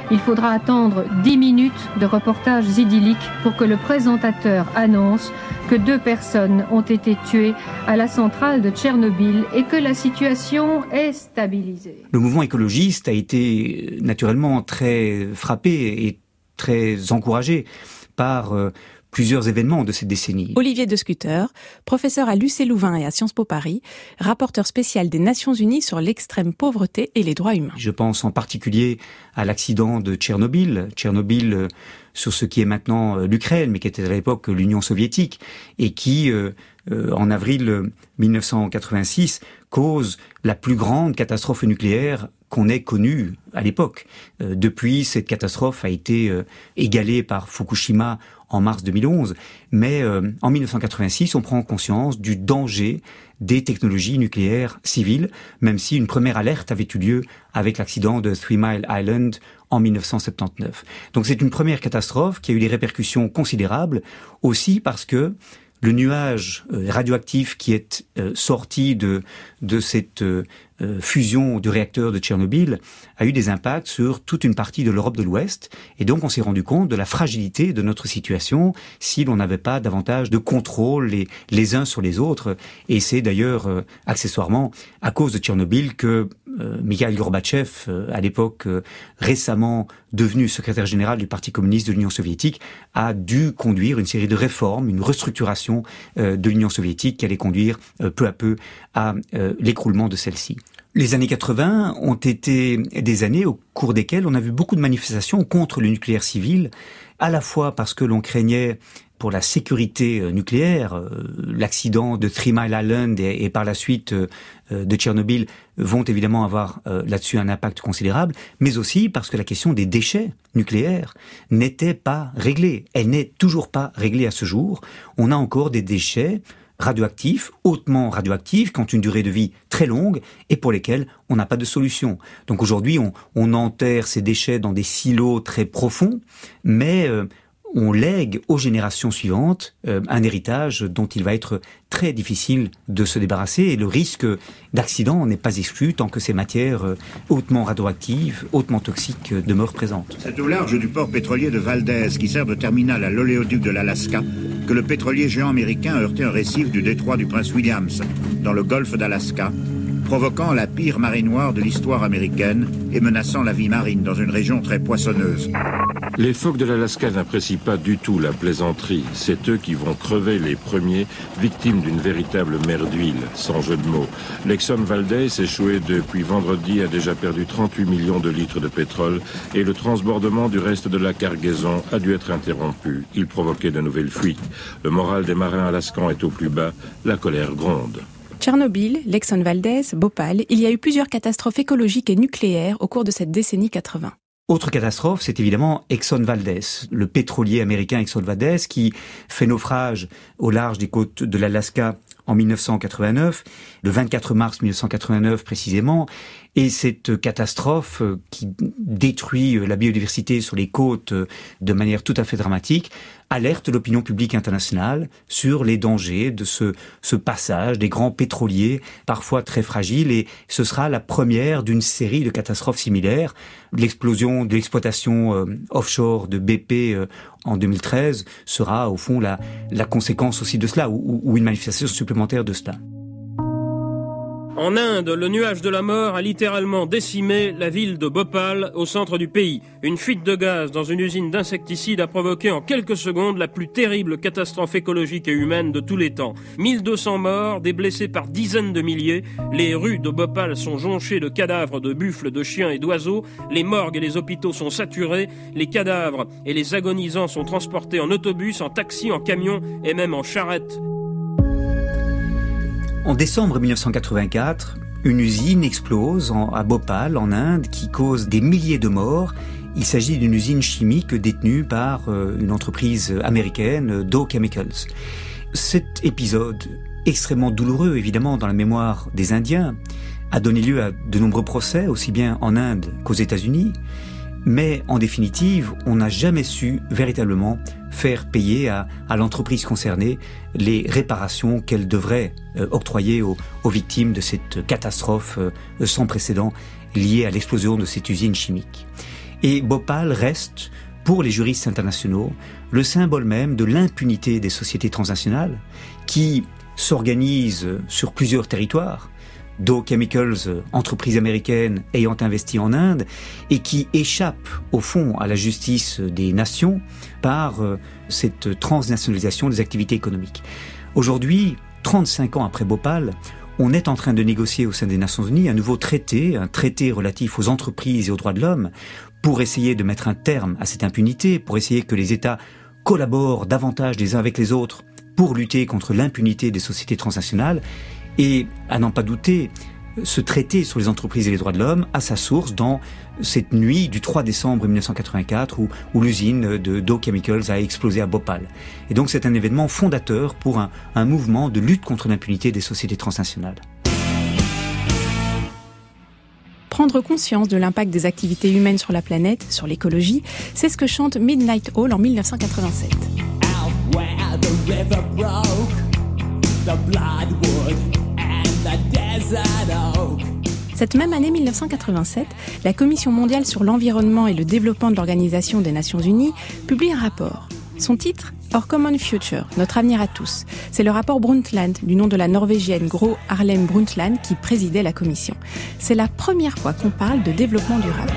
Il faudra attendre dix minutes de reportages idylliques pour que le présentateur annonce que deux personnes ont été tuées à la centrale de Tchernobyl et que la situation est stabilisée. Le mouvement écologiste a été naturellement très frappé et très encouragé par euh, plusieurs événements de cette décennie. Olivier de Scutter, professeur à l'U C Louvain et à Sciences Po Paris, rapporteur spécial des Nations Unies sur l'extrême pauvreté et les droits humains. Je pense en particulier à l'accident de Tchernobyl. Tchernobyl, euh, sur ce qui est maintenant euh, l'Ukraine, mais qui était à l'époque l'Union soviétique, et qui, euh, euh, en avril mille neuf cent quatre-vingt-six, cause la plus grande catastrophe nucléaire qu'on ait connue à l'époque. Euh, depuis, cette catastrophe a été euh, égalée par Fukushima en mars deux mille onze, mais euh, en mille neuf cent quatre-vingt-six, on prend conscience du danger des technologies nucléaires civiles, même si une première alerte avait eu lieu avec l'accident de Three Mile Island en mille neuf cent soixante-dix-neuf. Donc c'est une première catastrophe qui a eu des répercussions considérables, aussi parce que le nuage radioactif qui est euh, sorti de de cette euh, fusion du réacteur de Tchernobyl a eu des impacts sur toute une partie de l'Europe de l'Ouest, et donc on s'est rendu compte de la fragilité de notre situation si l'on n'avait pas davantage de contrôle les, les uns sur les autres. Et c'est d'ailleurs euh, accessoirement à cause de Tchernobyl que euh, Mikhail Gorbatchev, euh, à l'époque euh, récemment devenu secrétaire général du Parti communiste de l'Union soviétique, a dû conduire une série de réformes, une restructuration euh, de l'Union soviétique qui allait conduire euh, peu à peu à euh, l'écroulement de celle-ci. Les années quatre-vingts ont été des années au cours desquelles on a vu beaucoup de manifestations contre le nucléaire civil, à la fois parce que l'on craignait pour la sécurité nucléaire, euh, l'accident de Three Mile Island et, et par la suite euh, de Tchernobyl vont évidemment avoir euh, là-dessus un impact considérable, mais aussi parce que la question des déchets nucléaires n'était pas réglée. Elle n'est toujours pas réglée à ce jour. On a encore des déchets radioactifs, hautement radioactifs, qui ont une durée de vie très longue et pour lesquels on n'a pas de solution. Donc aujourd'hui, on, on enterre ces déchets dans des silos très profonds, mais euh, on lègue aux générations suivantes euh, un héritage dont il va être très difficile de se débarrasser, et le risque d'accident n'est pas exclu tant que ces matières euh, hautement radioactives, hautement toxiques euh, demeurent présentes. C'est au large du port pétrolier de Valdez, qui sert de terminal à l'oléoduc de l'Alaska, que le pétrolier géant américain a heurté un récif du détroit du Prince Williams, dans le golfe d'Alaska, provoquant la pire marée noire de l'histoire américaine et menaçant la vie marine dans une région très poissonneuse. Les phoques de l'Alaska n'apprécient pas du tout la plaisanterie. C'est eux qui vont crever les premiers, victimes d'une véritable mer d'huile, sans jeu de mots. L'Exxon Valdez, échoué depuis vendredi, a déjà perdu trente-huit millions de litres de pétrole et le transbordement du reste de la cargaison a dû être interrompu. Il provoquait de nouvelles fuites. Le moral des marins alaskans est au plus bas, la colère gronde. Tchernobyl, l'Exxon Valdez, Bhopal, il y a eu plusieurs catastrophes écologiques et nucléaires au cours de cette décennie quatre-vingts. Autre catastrophe, c'est évidemment Exxon Valdez, le pétrolier américain Exxon Valdez qui fait naufrage au large des côtes de l'Alaska en mille neuf cent quatre-vingt-neuf, le vingt-quatre mars mille neuf cent quatre-vingt-neuf précisément, et cette catastrophe qui détruit la biodiversité sur les côtes de manière tout à fait dramatique alerte l'opinion publique internationale sur les dangers de ce, ce passage des grands pétroliers, parfois très fragiles, et ce sera la première d'une série de catastrophes similaires. L'explosion de l'exploitation euh, offshore de B P euh, en deux mille treize sera au fond la, la conséquence aussi de cela, ou, ou une manifestation supplémentaire de cela. En Inde, le nuage de la mort a littéralement décimé la ville de Bhopal, au centre du pays. Une fuite de gaz dans une usine d'insecticides a provoqué en quelques secondes la plus terrible catastrophe écologique et humaine de tous les temps. mille deux cents morts, des blessés par dizaines de milliers. Les rues de Bhopal sont jonchées de cadavres de buffles, de chiens et d'oiseaux. Les morgues et les hôpitaux sont saturés. Les cadavres et les agonisants sont transportés en autobus, en taxi, en camion et même en charrette. En décembre mille neuf cent quatre-vingt-quatre, une usine explose en, à Bhopal, en Inde, qui cause des milliers de morts. Il s'agit d'une usine chimique détenue par euh, une entreprise américaine, Dow Chemicals. Cet épisode, extrêmement douloureux évidemment dans la mémoire des Indiens, a donné lieu à de nombreux procès, aussi bien en Inde qu'aux États-Unis. Mais en définitive, on n'a jamais su véritablement faire payer à, à l'entreprise concernée les réparations qu'elle devrait euh, octroyer aux, aux victimes de cette catastrophe euh, sans précédent liée à l'explosion de cette usine chimique. Et Bhopal reste, pour les juristes internationaux, le symbole même de l'impunité des sociétés transnationales qui s'organisent sur plusieurs territoires. Dow Chemicals, entreprise américaine ayant investi en Inde, et qui échappe au fond à la justice des nations par euh, cette transnationalisation des activités économiques. Aujourd'hui, trente-cinq ans après Bhopal, on est en train de négocier au sein des Nations Unies un nouveau traité, un traité relatif aux entreprises et aux droits de l'homme, pour essayer de mettre un terme à cette impunité, pour essayer que les États collaborent davantage les uns avec les autres pour lutter contre l'impunité des sociétés transnationales. Et, à n'en pas douter, ce traité sur les entreprises et les droits de l'homme a sa source dans cette nuit du trois décembre mille neuf cent quatre-vingt-quatre où, où l'usine de Dow Chemicals a explosé à Bhopal. Et donc c'est un événement fondateur pour un, un mouvement de lutte contre l'impunité des sociétés transnationales. Prendre conscience de l'impact des activités humaines sur la planète, sur l'écologie, c'est ce que chante Midnight Oil en mille neuf cent quatre-vingt-sept. Out where the river broke, the bloodwood and the desert oak. Cette même année mille neuf cent quatre-vingt-sept, la Commission mondiale sur l'environnement et le développement de l'Organisation des Nations Unies publie un rapport. Son titre, Our Common Future, notre avenir à tous. C'est le rapport Brundtland, du nom de la Norvégienne Gro Harlem Brundtland, qui présidait la commission. C'est la première fois qu'on parle de développement durable.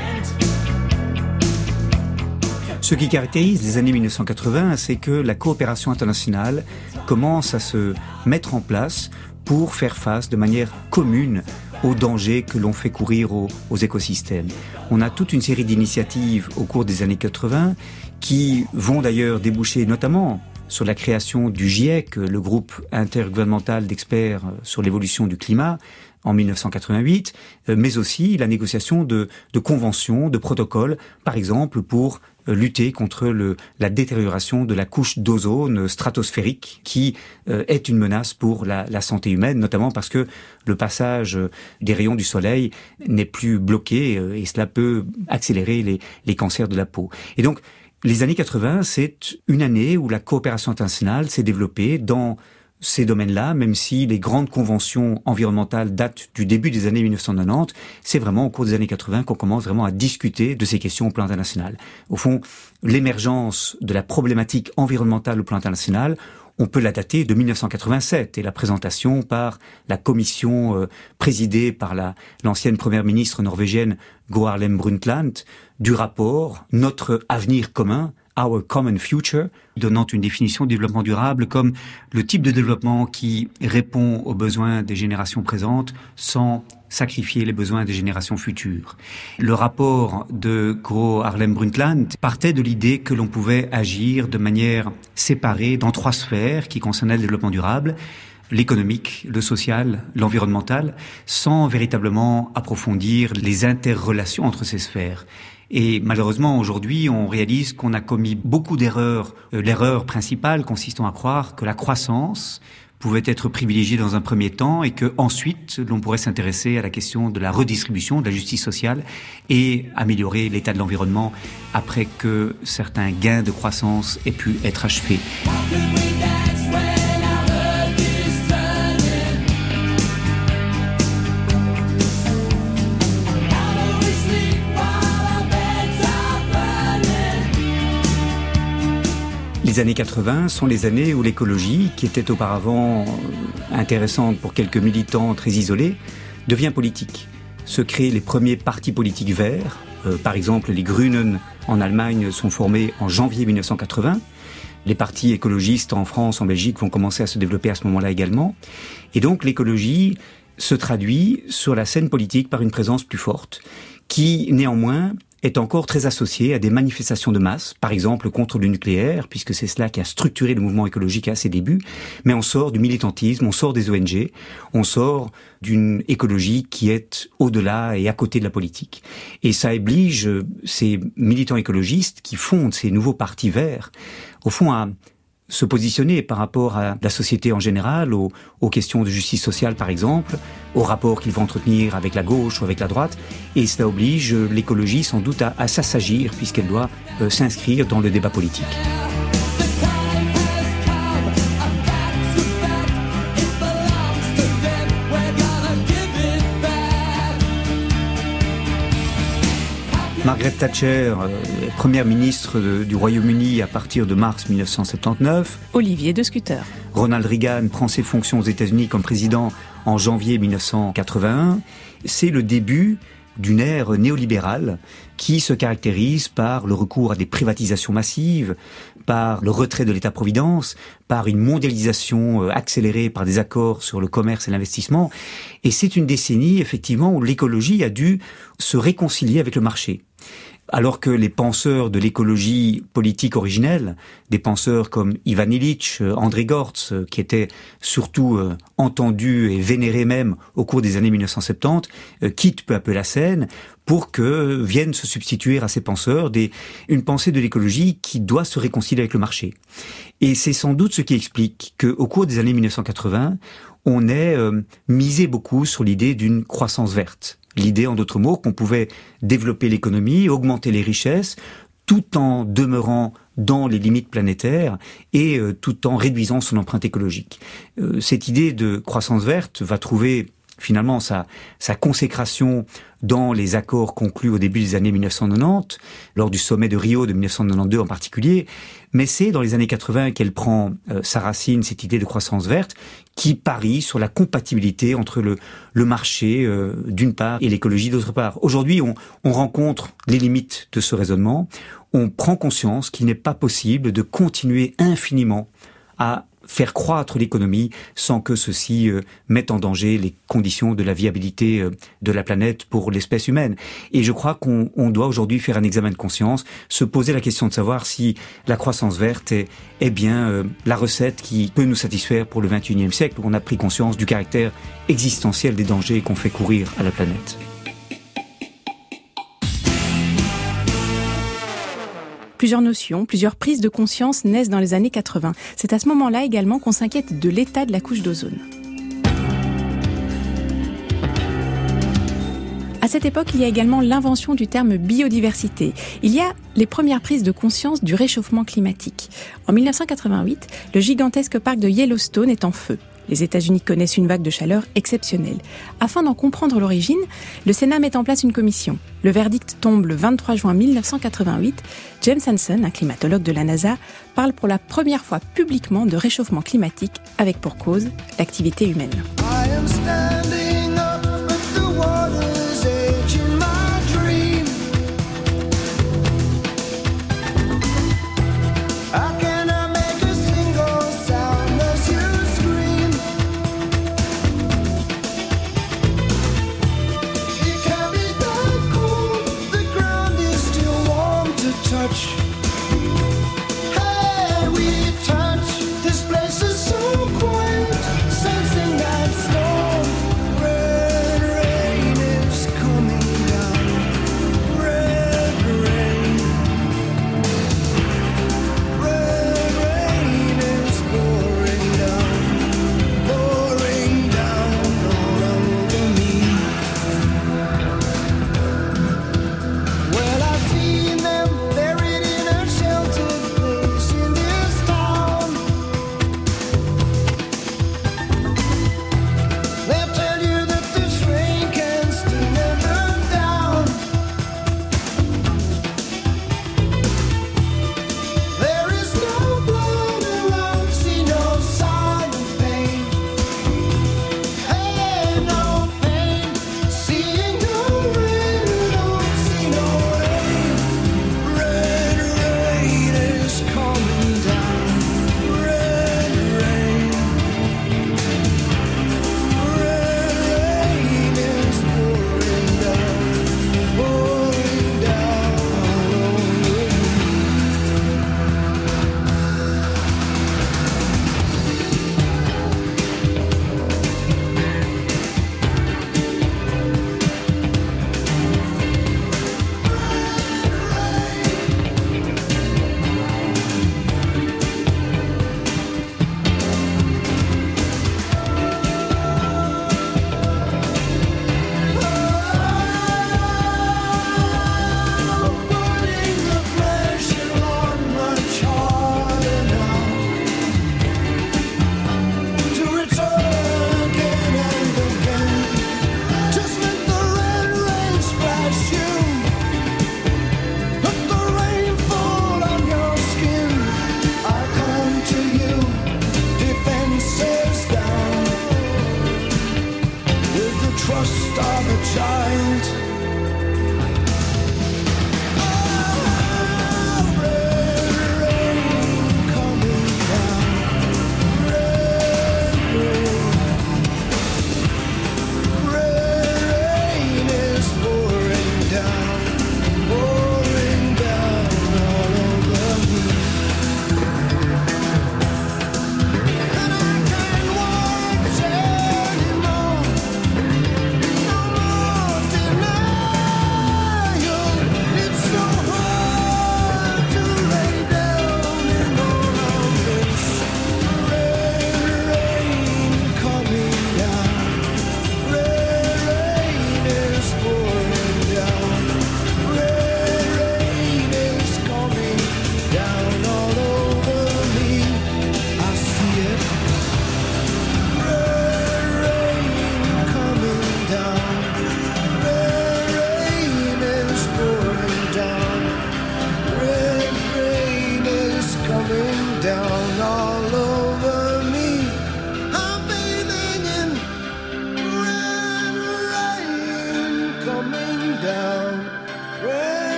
Ce qui caractérise les années mille neuf cent quatre-vingts, c'est que la coopération internationale commence à se mettre en place pour faire face de manière commune aux dangers que l'on fait courir aux, aux écosystèmes. On a toute une série d'initiatives au cours des années quatre-vingts qui vont d'ailleurs déboucher notamment sur la création du GIEC, le groupe intergouvernemental d'experts sur l'évolution du climat, en mille neuf cent quatre-vingt-huit, mais aussi la négociation de, de conventions, de protocoles, par exemple pour lutter contre le, la détérioration de la couche d'ozone stratosphérique qui euh, est une menace pour la, la santé humaine, notamment parce que le passage des rayons du soleil n'est plus bloqué euh, et cela peut accélérer les, les cancers de la peau. Et donc, les années quatre-vingts, c'est une année où la coopération internationale s'est développée dans ces domaines-là, même si les grandes conventions environnementales datent du début des années mille neuf cent quatre-vingt-dix, c'est vraiment au cours des années quatre-vingts qu'on commence vraiment à discuter de ces questions au plan international. Au fond, l'émergence de la problématique environnementale au plan international, on peut la dater de mille neuf cent quatre-vingt-sept et la présentation par la commission euh, présidée par la, l'ancienne première ministre norvégienne Gro Harlem Brundtland du rapport « Notre avenir commun », Our Common Future, donnant une définition de développement durable comme le type de développement qui répond aux besoins des générations présentes sans sacrifier les besoins des générations futures. Le rapport de Gro Harlem Brundtland partait de l'idée que l'on pouvait agir de manière séparée dans trois sphères qui concernaient le développement durable, l'économique, le social, l'environnemental, sans véritablement approfondir les interrelations entre ces sphères. Et malheureusement, aujourd'hui, on réalise qu'on a commis beaucoup d'erreurs. Euh, l'erreur principale consistant à croire que la croissance pouvait être privilégiée dans un premier temps et que ensuite l'on pourrait s'intéresser à la question de la redistribution, de la justice sociale et améliorer l'état de l'environnement après que certains gains de croissance aient pu être achevés. Les années quatre-vingts sont les années où l'écologie, qui était auparavant intéressante pour quelques militants très isolés, devient politique. Se créent les premiers partis politiques verts. Euh, par exemple, les Grünen en Allemagne sont formés en janvier mille neuf cent quatre-vingts. Les partis écologistes en France, en Belgique vont commencer à se développer à ce moment-là également. Et donc l'écologie se traduit sur la scène politique par une présence plus forte, qui néanmoins est encore très associé à des manifestations de masse, par exemple contre le nucléaire, puisque c'est cela qui a structuré le mouvement écologique à ses débuts, mais on sort du militantisme, on sort des O N G, on sort d'une écologie qui est au-delà et à côté de la politique. Et ça oblige ces militants écologistes qui fondent ces nouveaux partis verts, au fond à se positionner par rapport à la société en général, aux, aux questions de justice sociale par exemple, aux rapports qu'ils vont entretenir avec la gauche ou avec la droite, et cela oblige l'écologie sans doute à, à s'assagir puisqu'elle doit euh, s'inscrire dans le débat politique. Margaret Thatcher, euh, première ministre de, du Royaume-Uni à partir de mars mille neuf cent soixante-dix-neuf. Olivier de Scutter. Ronald Reagan prend ses fonctions aux États-Unis comme président en janvier mille neuf cent quatre-vingt-un. C'est le début d'une ère néolibérale qui se caractérise par le recours à des privatisations massives, par le retrait de l'État-providence, par une mondialisation accélérée par des accords sur le commerce et l'investissement. Et c'est une décennie, effectivement, où l'écologie a dû se réconcilier avec le marché. Alors que les penseurs de l'écologie politique originelle, des penseurs comme Ivan Illich, André Gortz, qui étaient surtout euh, entendus et vénérés même au cours des années mille neuf cent soixante-dix, euh, quittent peu à peu la scène pour que viennent se substituer à ces penseurs des, une pensée de l'écologie qui doit se réconcilier avec le marché. Et c'est sans doute ce qui explique qu'au cours des années mille neuf cent quatre-vingts, on ait euh, misé beaucoup sur l'idée d'une croissance verte. L'idée, en d'autres mots, qu'on pouvait développer l'économie, augmenter les richesses, tout en demeurant dans les limites planétaires et euh, tout en réduisant son empreinte écologique. Euh, cette idée de croissance verte va trouver finalement sa, sa consécration dans les accords conclus au début des années mille neuf cent quatre-vingt-dix, lors du sommet de Rio de mille neuf cent quatre-vingt-douze en particulier, mais c'est dans les années quatre-vingts qu'elle prend euh, sa racine, cette idée de croissance verte, qui parie sur la compatibilité entre le, le marché euh, d'une part et l'écologie d'autre part. Aujourd'hui, on, on rencontre les limites de ce raisonnement, on prend conscience qu'il n'est pas possible de continuer infiniment à faire croître l'économie sans que ceci euh, mette en danger les conditions de la viabilité euh, de la planète pour l'espèce humaine. Et je crois qu'on on doit aujourd'hui faire un examen de conscience, se poser la question de savoir si la croissance verte est, est bien euh, la recette qui peut nous satisfaire pour le vingt et unième siècle, où on a pris conscience du caractère existentiel des dangers qu'on fait courir à la planète. Plusieurs notions, plusieurs prises de conscience naissent dans les années quatre-vingts. C'est à ce moment-là également qu'on s'inquiète de l'état de la couche d'ozone. À cette époque, il y a également l'invention du terme biodiversité. Il y a les premières prises de conscience du réchauffement climatique. En mille neuf cent quatre-vingt-huit, le gigantesque parc de Yellowstone est en feu. Les États-Unis connaissent une vague de chaleur exceptionnelle. Afin d'en comprendre l'origine, le Sénat met en place une commission. Le verdict tombe le vingt-trois juin mille neuf cent quatre-vingt-huit. James Hansen, un climatologue de la NASA, parle pour la première fois publiquement de réchauffement climatique avec pour cause l'activité humaine. This place is so quiet, sensing that storm.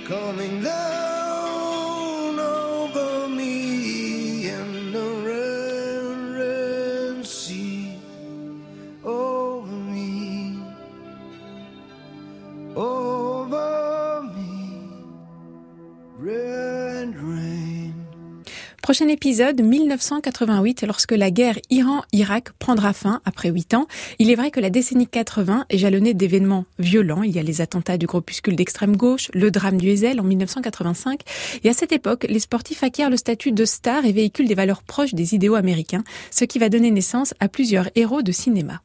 coming down over me in the red, red sea, over me, over me, red rain. Prochain épisode, dix-neuf cent quatre-vingt-huit, lorsque la guerre Iran-Irak prendra fin après huit ans. Il est vrai que la décennie quatre-vingts est jalonnée d'événements violents. Il y a les attentats du groupuscule d'extrême gauche, le drame du Heysel en dix-neuf cent quatre-vingt-cinq. Et à cette époque, les sportifs acquièrent le statut de star et véhiculent des valeurs proches des idéaux américains, ce qui va donner naissance à plusieurs héros de cinéma.